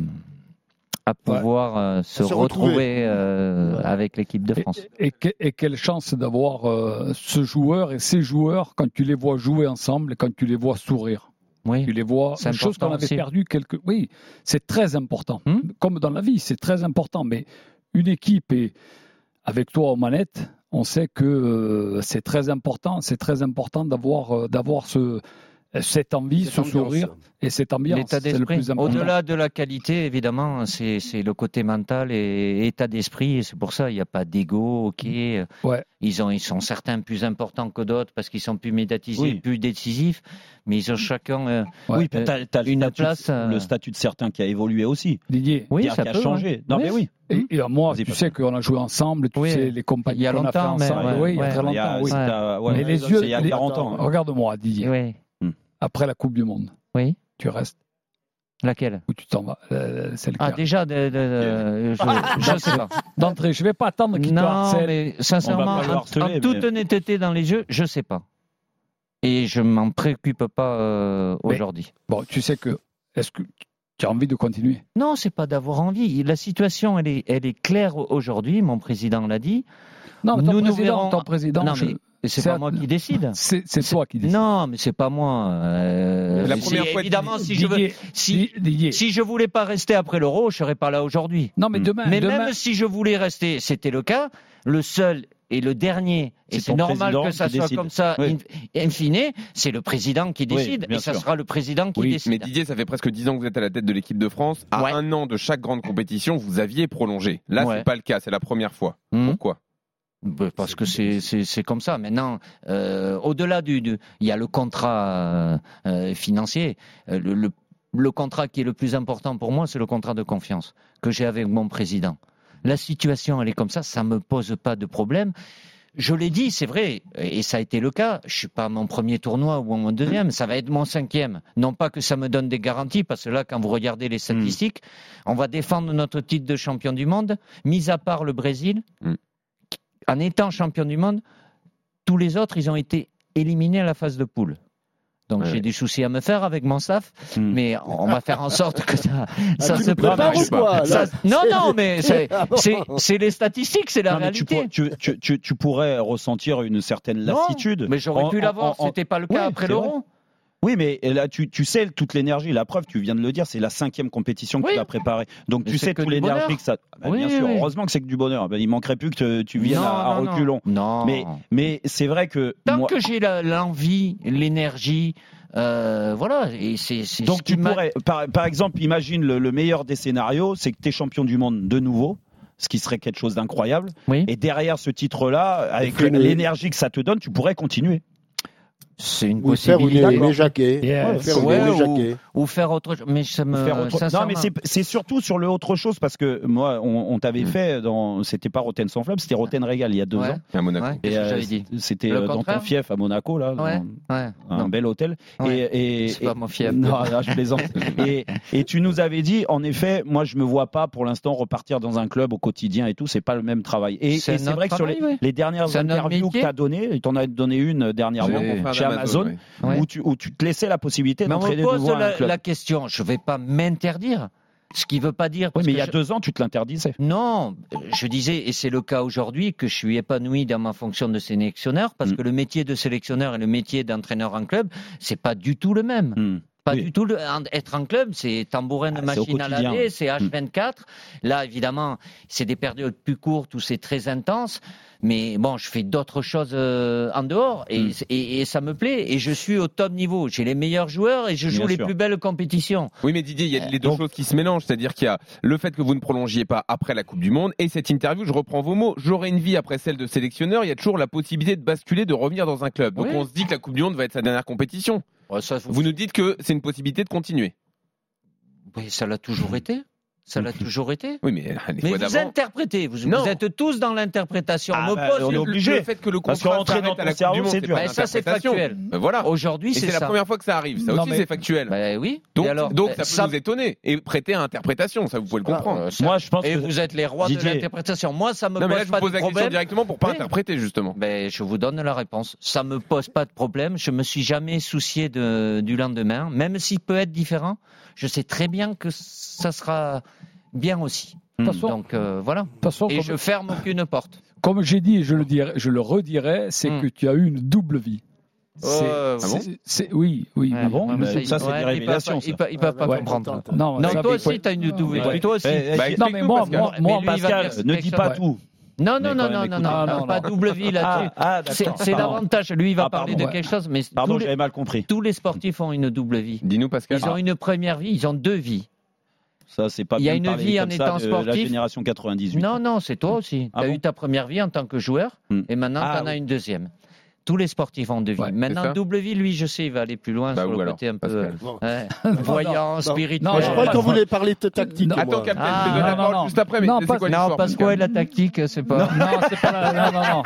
S2: pouvoir se retrouver avec l'équipe de France.
S4: Et quelle chance d'avoir ce joueur et ces joueurs quand tu les vois jouer ensemble et quand tu les vois sourire.
S2: Oui,
S4: tu les vois, c'est une chose qu'on avait perdu Oui, c'est très important. Comme dans la vie, c'est très important. Mais une équipe et avec toi aux manettes, on sait que c'est très important. C'est très important d'avoir cette envie, ce sourire et cette ambiance.
S2: L'état d'esprit. Au-delà de la qualité, évidemment, c'est le côté mental et état d'esprit. Et c'est pour ça, il n'y a pas d'ego. Ok, ils sont certains plus importants que d'autres parce qu'ils sont plus médiatisés, plus décisifs. Mais ils ont chacun
S1: t'as
S2: une place.
S1: Le statut de certains qui a évolué aussi.
S4: Didier,
S1: qui a changé. Non, mais oui.
S4: Et moi, tu sais qu'on a joué ensemble, tu sais les compagnies.
S2: Il y a longtemps,
S4: il y a très longtemps. Mais les yeux,
S1: il y a 40 ans.
S4: Regarde-moi, Didier.
S2: Oui.
S4: Après la Coupe du Monde, tu restes.
S2: Laquelle?
S4: Ou tu t'en vas? Celle
S2: déjà, je ne sais pas.
S4: D'entrée, je ne vais pas attendre qu'il te harcèle.
S2: Mais sincèrement, en toute honnêteté dans les yeux, je ne sais pas. Et je ne m'en préoccupe pas aujourd'hui.
S4: Bon, tu sais que. Est-ce que tu as envie de continuer?
S2: Non, ce n'est pas d'avoir envie. La situation, elle est claire aujourd'hui. Mon président l'a dit.
S4: Non, mais ton président.
S2: Non, mais c'est pas moi qui décide.
S4: C'est toi qui décide.
S2: Non, mais c'est pas moi.
S3: La première fois,
S2: évidemment, si je voulais pas rester après l'Euro, je serais pas là aujourd'hui.
S4: Non, mais demain.
S2: Même si je voulais rester, c'était le cas. Le seul et le dernier, et c'est normal que ça soit comme ça, in fine, c'est le président qui décide, et ça sera le président qui décide.
S3: Mais Didier, ça fait presque 10 ans que vous êtes à la tête de l'équipe de France. À 1 an de chaque grande compétition, vous aviez prolongé. Là, c'est pas le cas, c'est la première fois. Pourquoi?
S2: Parce que c'est comme ça. Maintenant, au-delà il y a le contrat financier. Le contrat qui est le plus important pour moi, c'est le contrat de confiance que j'ai avec mon président. La situation, elle est comme ça me pose pas de problème. Je l'ai dit, c'est vrai, et ça a été le cas. Je suis pas à mon premier tournoi ou à mon deuxième, ça va être mon 5e. Non pas que ça me donne des garanties, parce que là, quand vous regardez les statistiques, on va défendre notre titre de champion du monde, mis à part le Brésil. En étant champion du monde, tous les autres, ils ont été éliminés à la phase de poule. Donc j'ai des soucis à me faire avec mon staff, mais on va faire en sorte que ça se prépare. Non, mais c'est les statistiques, c'est la réalité.
S1: Tu pourrais ressentir une certaine lassitude.
S2: Mais j'aurais pu l'avoir, c'était pas le cas après l'Euro.
S1: Oui, mais là, tu sais toute l'énergie. La preuve, tu viens de le dire, c'est la 5e compétition que tu as préparée. Donc, tu sais toute l'énergie que ça. Bien sûr, heureusement que c'est que du bonheur. Il manquerait plus que tu viennes à reculons.
S2: Non.
S1: Mais c'est vrai que.
S2: Tant que j'ai l'envie, l'énergie. Voilà. Et c'est
S1: donc, tu pourrais, par exemple, imagine le meilleur des scénarios, c'est que tu es champion du monde de nouveau. Ce qui serait quelque chose d'incroyable. Et derrière ce titre-là, avec l'énergie que ça te donne, tu pourrais continuer.
S2: C'est une possibilité.
S1: Ou faire autre chose. Mais ça me. Non, mais c'est surtout sur le autre chose parce que moi, on t'avait fait c'était pas Rotten sans flamme, c'était Rotten Régal il y a 2 ans.
S3: À Monaco.
S1: Et c'était dans ton fief à Monaco là, un bel hôtel.
S2: C'est pas mon fief.
S1: Non, je plaisante. Et tu nous avais dit, en effet, moi je me vois pas pour l'instant repartir dans un club au quotidien et tout, c'est pas le même travail. Et c'est vrai que sur les dernières interviews que tu as données, tu en as donné une dernièrement chez Amazon, où tu te laissais la possibilité d'entraîner devant un club.
S2: La question, je ne vais pas m'interdire. Ce qui ne veut pas dire...
S1: Oui, mais il y a 2 ans, tu te l'interdisais.
S2: Non, je disais, et c'est le cas aujourd'hui, que je suis épanoui dans ma fonction de sélectionneur, parce que le métier de sélectionneur et le métier d'entraîneur en club, c'est pas du tout le même. Pas du tout. Être en club, c'est tambourin de machine à laver, c'est H24. Là, évidemment, c'est des périodes plus courtes où c'est très intense. Mais bon, je fais d'autres choses en dehors et ça me plaît. Et je suis au top niveau. J'ai les meilleurs joueurs et je joue les plus belles compétitions.
S3: Oui, mais Didier, il y a les deux choses qui se mélangent. C'est-à-dire qu'il y a le fait que vous ne prolongiez pas après la Coupe du Monde et cette interview, je reprends vos mots, j'aurai une vie après celle de sélectionneur. Il y a toujours la possibilité de basculer, de revenir dans un club. Donc on se dit que la Coupe du Monde va être sa dernière compétition. Vous nous dites que c'est une possibilité de continuer.
S2: Oui, ça l'a toujours été. Ça l'a toujours été.
S3: Oui, mais
S2: vous interprétez. Vous êtes tous dans l'interprétation.
S1: On est obligé.
S3: Le fait que le contrat s'arrête à la Coupe du Monde, c'est dur.
S2: Ça, c'est factuel.
S3: Voilà.
S2: Aujourd'hui, c'est ça.
S3: C'est la première fois que ça arrive. Ça aussi, c'est factuel.
S2: Oui.
S3: Donc, ça peut nous étonner et prêter à interprétation. Ça, vous pouvez le comprendre.
S1: Moi, je pense
S2: que vous êtes les rois de l'interprétation. Moi, ça me pose pas de problème.
S3: Je vous pose la question directement pour pas interpréter, justement.
S2: Je vous donne la réponse. Ça me pose pas de problème. Je me suis jamais soucié du lendemain, même s'il peut être différent. Je sais très bien que ça sera bien aussi. Donc voilà. Et je ferme aucune porte.
S4: Comme j'ai dit et je le redirai, c'est que tu as eu une double vie. Oui.
S1: Ah bon, ça c'est des révélations.
S2: Ils peuvent pas comprendre.
S4: Non,
S2: toi aussi tu as une double vie. Toi aussi.
S4: Non mais moi
S1: Pascal, ne dis pas tout.
S2: Non, pas double vie là-dessus. C'est davantage. Lui, il va parler de quelque chose, mais
S1: pardon, j'avais mal compris.
S2: Tous les sportifs ont une double vie.
S3: Dis-nous, Pascal.
S2: Ils ont une première vie, ils ont deux vies.
S1: Ça, c'est pas.
S2: Il y a une vie en étant sportif.
S1: La génération 98.
S2: Non, c'est toi aussi. Tu as eu ta première vie en tant que joueur, et maintenant tu en as une deuxième. Tous les sportifs ont deux vies. Maintenant, double vie, lui, je sais, il va aller plus loin sur le côté un peu voyant, spirituel.
S5: Non, je crois qu'on voulait parler de tactique.
S3: Attends, Captain, je te donne la parole juste après.
S2: Non, parce que la tactique, c'est pas.
S4: Non, c'est pas la. Non.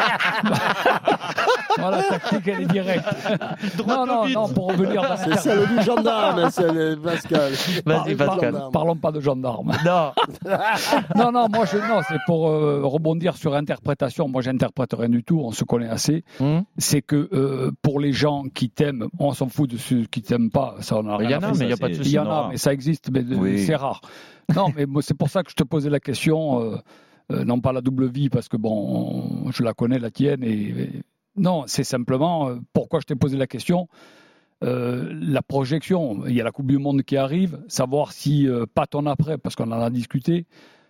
S4: La tactique, elle est directe. Non, pour revenir dans
S5: c'est celle du gendarme, c'est Pascal.
S2: Vas-y, Pascal.
S4: Parlons pas de gendarme.
S2: Non.
S4: Non, c'est pour rebondir sur interprétation. Moi, j'interprète rien du tout, on se connaît assez. C'est que pour les gens qui t'aiment, on s'en fout de ceux qui t'aiment pas. Ça, on a rien.
S2: Il y en a, mais il n'y a pas de souci.
S4: Il y en a, mais ça existe, mais c'est rare. Non, mais c'est pour ça que je te posais la question. Non pas la double vie, parce que je la connais, la tienne. Non, c'est simplement pourquoi je t'ai posé la question. La projection, il y a la Coupe du Monde qui arrive, savoir si, pas ton après, parce qu'on en a discuté,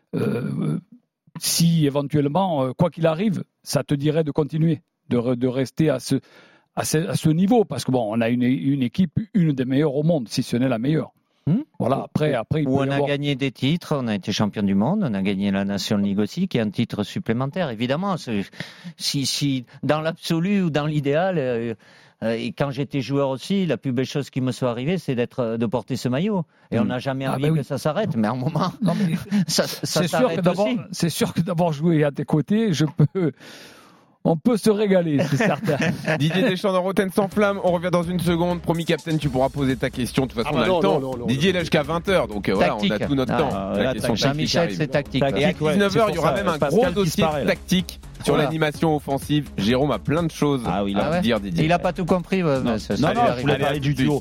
S4: si éventuellement, quoi qu'il arrive, ça te dirait de continuer, de rester à ce niveau, parce que on a une équipe, une des meilleures au monde, si ce n'est la meilleure. Voilà, après,
S2: on a gagné des titres, on a été champion du monde, on a gagné la Nation League aussi, qui est un titre supplémentaire. Évidemment, si dans l'absolu ou dans l'idéal, et quand j'étais joueur aussi, la plus belle chose qui me soit arrivée, c'est de porter ce maillot. Et on n'a jamais envie que ça s'arrête, mais à un moment, ça s'arrête aussi.
S4: C'est sûr que d'avoir joué à tes côtés, on peut se régaler, c'est certain.
S3: Didier Deschamps dans Rotten sans flamme. On revient dans une seconde. Promis, Captain, tu pourras poser ta question. De toute façon, on a le temps. Didier est là jusqu'à 20h, donc voilà, on a tout notre temps.
S2: Jean-Michel, c'est tactique.
S3: Et à 19h, il y aura même un gros dossier tactique sur l'animation offensive. Jérôme a plein de choses à dire, Didier.
S2: Il n'a pas tout compris.
S1: Non, je voulais parler du duo.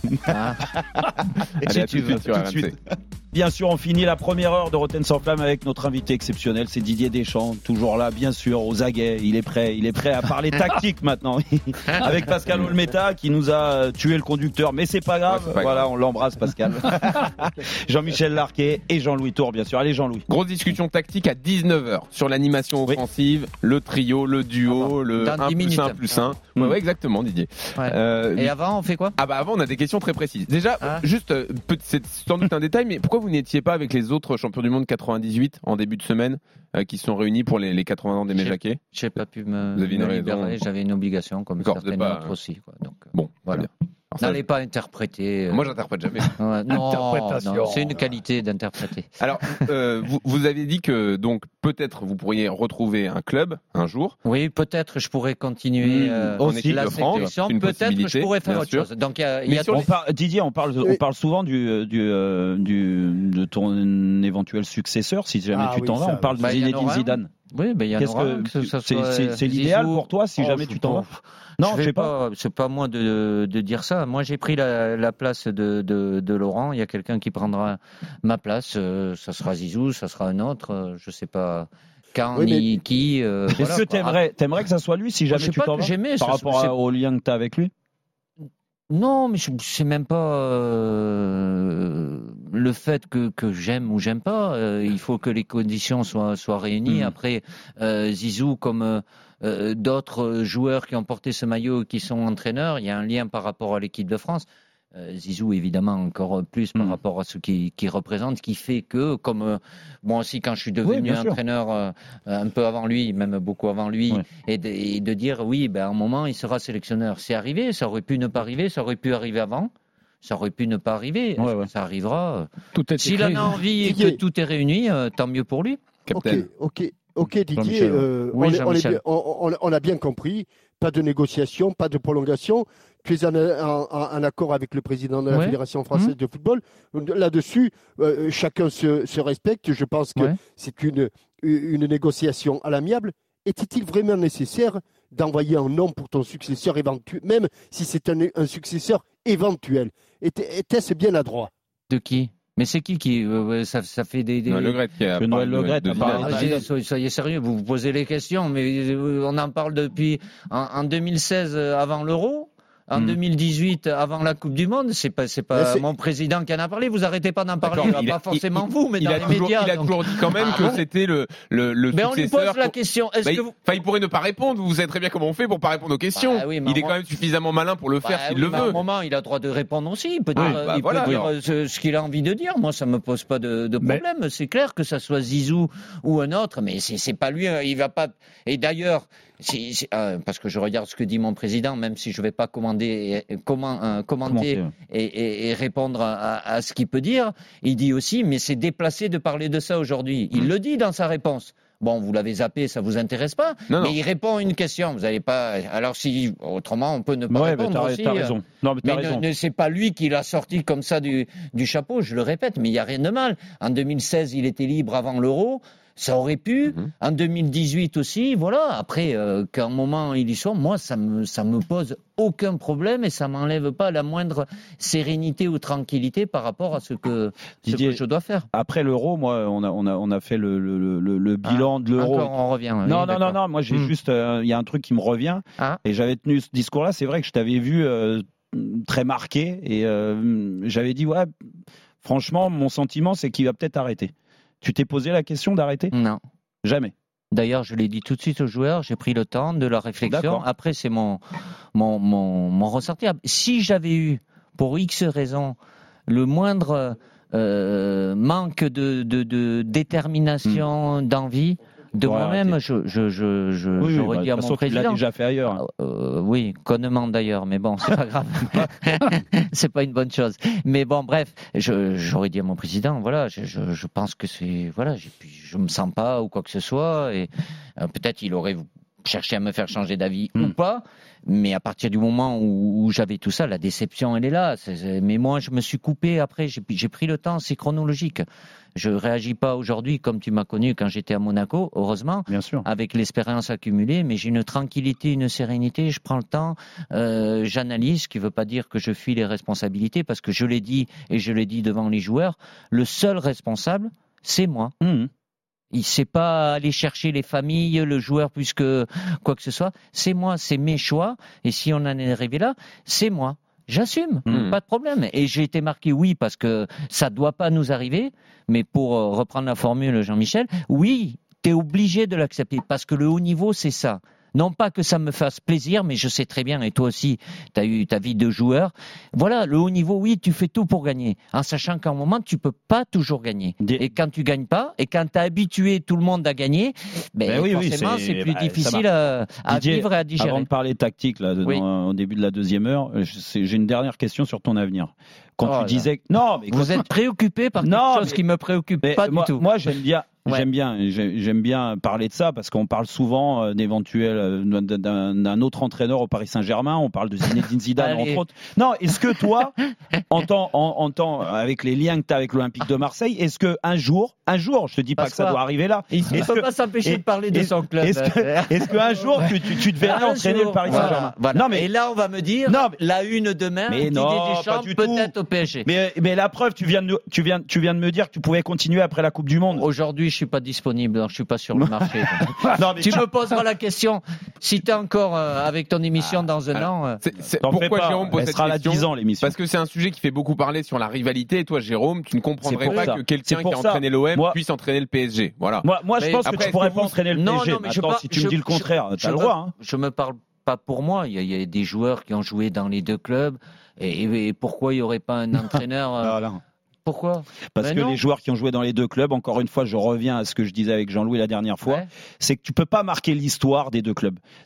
S3: Allez, tu veux sur RMC.
S1: Bien sûr, on finit la première heure de Rotten sans flamme avec notre invité exceptionnel, c'est Didier Deschamps, toujours là, bien sûr, aux aguets. Il est prêt à parler tactique maintenant. Avec Pascal Olmeta qui nous a tué le conducteur, mais c'est pas grave. Voilà, on l'embrasse, Pascal. Jean-Michel Larquet et Jean-Louis Tour, bien sûr. Allez, Jean-Louis.
S3: Grosse discussion tactique à 19h sur l'animation offensive, le trio, le duo, le 1 plus 1 plus 1. Ouais, exactement, Didier.
S2: Et avant, on fait quoi?
S3: Avant, on a des questions très précises. Déjà, juste, c'est sans doute un détail, mais pourquoi vous n'étiez pas avec les autres champions du monde 98 en début de semaine qui sont réunis pour les 80 ans d'Aimé Jacquet?
S2: J'ai pas pu me libérer, j'avais une obligation comme certaines autres aussi. Donc,
S3: bon,
S2: voilà. N'allez pas interpréter.
S3: Moi, j'interprète jamais.
S2: Non, c'est une qualité d'interpréter.
S3: Alors, vous avez dit que donc peut-être vous pourriez retrouver un club un jour.
S2: Oui, peut-être je pourrais continuer
S3: aussi
S2: la sélection. Peut-être je pourrais faire autre chose. Donc,
S1: Didier, on parle souvent de ton éventuel successeur si jamais tu t'en vas. On parle de Zinedine Zidane.
S2: Oui, il y en aura un.
S1: C'est l'idéal pour toi si jamais tu t'en vas.
S2: Non, je sais pas. C'est pas moi de dire ça. Moi, j'ai pris la place de Laurent. Il y a quelqu'un qui prendra ma place. Ça sera Zizou, ça sera un autre. Je sais pas quand ni qui.
S1: Est-ce que t'aimerais que ça soit lui si jamais tu t'en vas par rapport au lien que t'as avec lui?
S2: Non, mais je sais même pas le fait que j'aime ou j'aime pas. Il faut que les conditions soient réunies. Après, Zizou comme d'autres joueurs qui ont porté ce maillot, qui sont entraîneurs, il y a un lien par rapport à l'équipe de France. Zizou, évidemment, encore plus par rapport à ce qu'il représente, qui fait que, comme moi aussi, quand je suis devenu entraîneur un peu avant lui, même beaucoup avant lui, et de dire, oui, à un moment, il sera sélectionneur. C'est arrivé, ça aurait pu ne pas arriver, ça aurait pu arriver avant. Ça aurait pu ne pas arriver. Ça arrivera.
S4: S'il
S2: en a envie et que tout est réuni, tant mieux pour lui.
S5: Captain. Ok, Didier, on a bien compris. Pas de négociation, pas de prolongation. Tu es en accord avec le président de la Fédération française de football. Là-dessus, chacun se respecte. Je pense que c'est une négociation à l'amiable. Était-il vraiment nécessaire d'envoyer un nom pour ton successeur éventuel, même si c'est un successeur éventuel? Était-ce bien adroit?
S2: De qui? Mais c'est qui ça fait des...
S3: Noël Le Graët qui a
S1: Noël Le Graët.
S2: Soyez sérieux, vous posez les questions, mais on en parle depuis en 2016 avant l'Euro. En 2018, avant la Coupe du Monde, c'est pas mon président qui en a parlé. Vous arrêtez pas d'en parler. Pas forcément vous, mais dans les médias.
S3: Il a toujours dit quand même que c'était le
S2: mais
S3: successeur.
S2: On lui pose la question.
S3: Il pourrait ne pas répondre. Vous savez très bien comment on fait pour pas répondre aux questions. Il est quand même suffisamment malin pour le faire s'il le veut.
S2: À un moment, il a le droit de répondre aussi. Il peut dire ce qu'il a envie de dire. Moi, ça me pose pas de problème. C'est clair que ça soit Zizou ou un autre, mais c'est pas lui. Il va pas. Et d'ailleurs. Parce que je regarde ce que dit mon président, même si je ne vais pas commenter et répondre à ce qu'il peut dire, il dit aussi, mais c'est déplacé de parler de ça aujourd'hui. Il le dit dans sa réponse. Bon, vous l'avez zappé, ça vous intéresse pas, mais il répond à une question. Vous n'allez pas. Alors si autrement, on peut ne pas répondre aussi.
S1: T'as raison. Non, mais raison.
S2: C'est pas lui qui l'a sorti comme ça du chapeau. Je le répète, mais il y a rien de mal. En 2016, il était libre avant l'Euro. Ça aurait pu. En 2018 aussi, voilà. Après, qu'à un moment il y soit, moi, ça me pose aucun problème et ça m'enlève pas la moindre sérénité ou tranquillité par rapport à ce que je dois faire.
S1: Après l'Euro, moi, on a fait le bilan de l'Euro.
S2: Encore, on revient.
S1: Non. Moi, j'ai juste, il y a un truc qui me revient. Et j'avais tenu ce discours-là. C'est vrai que je t'avais vu très marqué et j'avais dit franchement, mon sentiment, c'est qu'il va peut-être arrêter. Tu t'es posé la question d'arrêter ?
S2: Non.
S1: Jamais.
S2: D'ailleurs, je l'ai dit tout de suite aux joueurs, j'ai pris le temps de la réflexion.
S1: D'accord.
S2: Après, c'est mon ressenti. Si j'avais eu, pour X raisons, le moindre manque de détermination, d'envie, de moi-même, j'aurais dit à mon président. Tu
S1: l'as déjà fait ailleurs.
S2: Oui, connement d'ailleurs, mais bon, c'est pas grave. C'est pas une bonne chose. Mais bon, bref, j'aurais dit à mon président, voilà, je pense que c'est, voilà, je me sens pas ou quoi que ce soit, et peut-être il aurait cherché à me faire changer d'avis ou pas. Mais à partir du moment où j'avais tout ça, la déception, elle est là. Mais moi, je me suis coupé après. J'ai pris le temps, c'est chronologique. Je réagis pas aujourd'hui comme tu m'as connu quand j'étais à Monaco, heureusement,
S1: bien sûr,
S2: avec l'expérience accumulée. Mais j'ai une tranquillité, une sérénité. Je prends le temps, j'analyse, ce qui ne veut pas dire que je fuis les responsabilités, parce que je l'ai dit et je l'ai dit devant les joueurs. Le seul responsable, c'est moi. Il ne sait pas aller chercher les familles, le joueur, puisque quoi que ce soit. C'est moi, c'est mes choix. Et si on en est arrivé là, c'est moi. J'assume, pas de problème. Et j'ai été marqué, oui, parce que ça ne doit pas nous arriver. Mais pour reprendre la formule, Jean-Michel, oui, tu es obligé de l'accepter. Parce que le haut niveau, c'est ça. Non pas que ça me fasse plaisir, mais je sais très bien, et toi aussi, tu as eu ta vie de joueur. Voilà, le haut niveau, oui, tu fais tout pour gagner, en sachant qu'à un moment, tu peux pas toujours gagner. Et quand tu gagnes pas, et quand tu as habitué tout le monde à gagner, forcément, c'est plus difficile à vivre et à digérer.
S1: Avant de parler tactique, là, au début de la deuxième heure, j'ai une dernière question sur ton avenir. Quand tu disais... Non, mais
S2: vous êtes préoccupé par quelque chose qui me préoccupe pas du tout.
S1: Moi, j'aime bien parler de ça parce qu'on parle souvent d'un autre entraîneur au Paris Saint-Germain. On parle de Zinedine Zidane entre autres. Non, est-ce que toi, en temps avec les liens que tu as avec l'Olympique de Marseille, est-ce que un jour, je te dis pas que ça doit arriver là.
S2: Il ne peut pas s'empêcher de parler de son club.
S1: Est-ce qu'un jour tu devrais entraîner le Paris Saint-Germain?
S2: Voilà. Non, mais et là on va me dire la une demain, Didier Deschamps peut-être au PSG.
S1: Mais la preuve, tu viens de me dire que tu pouvais continuer après la Coupe du Monde.
S2: Aujourd'hui, je suis pas disponible, donc je suis pas sur le marché. Tu me poseras la question si tu es encore avec ton émission dans un an.
S3: Pourquoi Jérôme pose cette question?
S1: Elle sera là 10 ans l'émission.
S3: Parce que c'est un sujet qui fait beaucoup parler sur la rivalité. Et toi, Jérôme, tu ne comprendrais pas que quelqu'un qui a entraîné l'OM puisse entraîner le PSG. Voilà.
S1: Moi, je pense que tu pourrais pas entraîner le PSG. Attends, si tu me dis le contraire, tu as le droit.
S2: Je me parle pas pour moi. Il y a des joueurs qui ont joué dans les deux clubs. Et pourquoi il n'y aurait pas un entraîneur Pourquoi?
S1: Parce que les joueurs qui ont joué dans les deux clubs, encore une fois, je reviens à ce que je disais avec Jean-Louis la dernière fois, c'est que tu peux pas marquer l'histoire des deux clubs.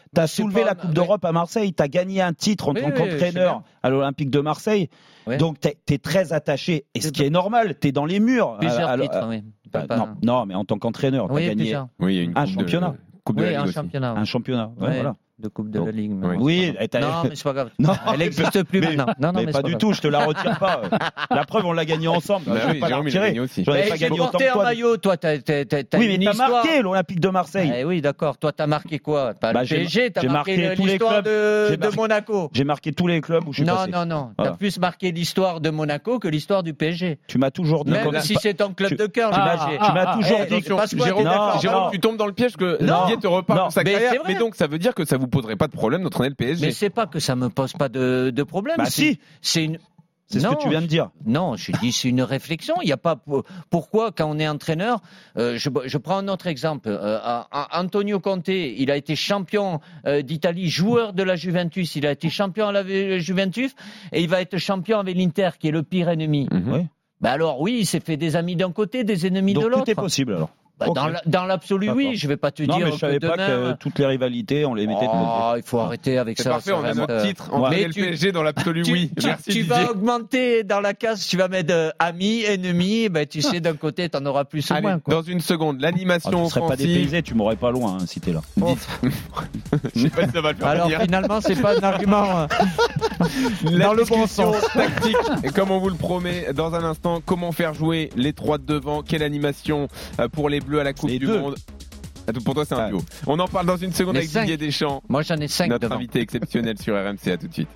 S1: Tu as soulevé la Coupe d'Europe à Marseille, tu as gagné un titre en tant qu'entraîneur à l'Olympique de Marseille. Oui. Donc tu es très attaché. Et ce qui est normal, tu es dans les murs.
S2: Plusieurs titres, oui.
S1: Non, mais en tant qu'entraîneur, tu as gagné un championnat. Un championnat. Voilà.
S2: De Coupe de la Ligue.
S1: Oui,
S2: non, mais c'est pas grave. Non, elle n'existe plus maintenant. Non,
S1: mais pas du tout, je te la retire pas. La preuve, on l'a gagné ensemble. Je vais pas la retirer. J'en ai pas gagné autant que toi.
S2: Maillot, toi, t'as
S1: oui, mais t'as marqué l'Olympique de Marseille.
S2: Oui, d'accord. Toi, t'as marqué quoi? Pas le PSG, t'as marqué l'histoire de Monaco.
S1: J'ai marqué tous les clubs où je suis passé.
S2: Non. T'as plus marqué l'histoire de Monaco que l'histoire du PSG.
S1: Tu m'as toujours dit.
S2: Même si c'est ton club de cœur,
S1: tu m'as toujours dit.
S3: Jérôme, tu tombes dans le piège que Didier te reparle de sa carrière. Mais donc, ça veut dire que ça vous poserait pas de problème d'entraîner le PSG.
S2: Mais c'est pas que ça me pose pas de problème.
S1: Si. C'est ce que tu viens de dire.
S2: Non, je dis c'est une réflexion. Il y a pas pourquoi quand on est entraîneur. Je prends un autre exemple. Antonio Conte, il a été champion d'Italie, joueur de la Juventus. Il a été champion à la Juventus et il va être champion avec l'Inter, qui est le pire ennemi.
S1: Oui.
S2: Alors oui, il s'est fait des amis d'un côté, des ennemis de l'autre.
S1: Donc tout est possible alors.
S2: Dans l'absolu, oui. Je vais pas te dire
S1: mais je savais pas que toutes les rivalités, on les mettait de côté.
S2: Il faut arrêter avec ça.
S3: C'est parfait, on a notre titre. On va le PSG dans l'absolu, oui. Merci,
S2: tu vas augmenter dans la case, tu vas mettre amis, ennemis. Tu sais, d'un côté, t'en auras plus ou moins.
S3: Dans une seconde, l'animation offensive.
S1: Tu serais pas dépaysé, tu m'aurais pas loin si t'es là.
S3: Je sais pas si ça va le faire.
S2: Alors finalement, c'est pas un argument
S3: dans le bon sens. Tactique. Et comme on vous le promet, dans un instant, comment faire jouer les trois de devant? Quelle animation pour les Bleus à la Coupe du Monde? Pour toi, c'est un duo. On en parle dans une seconde avec Didier Deschamps.
S2: Moi, j'en ai 5
S3: Notre
S2: devant.
S3: invité exceptionnel sur RMC. À tout de suite.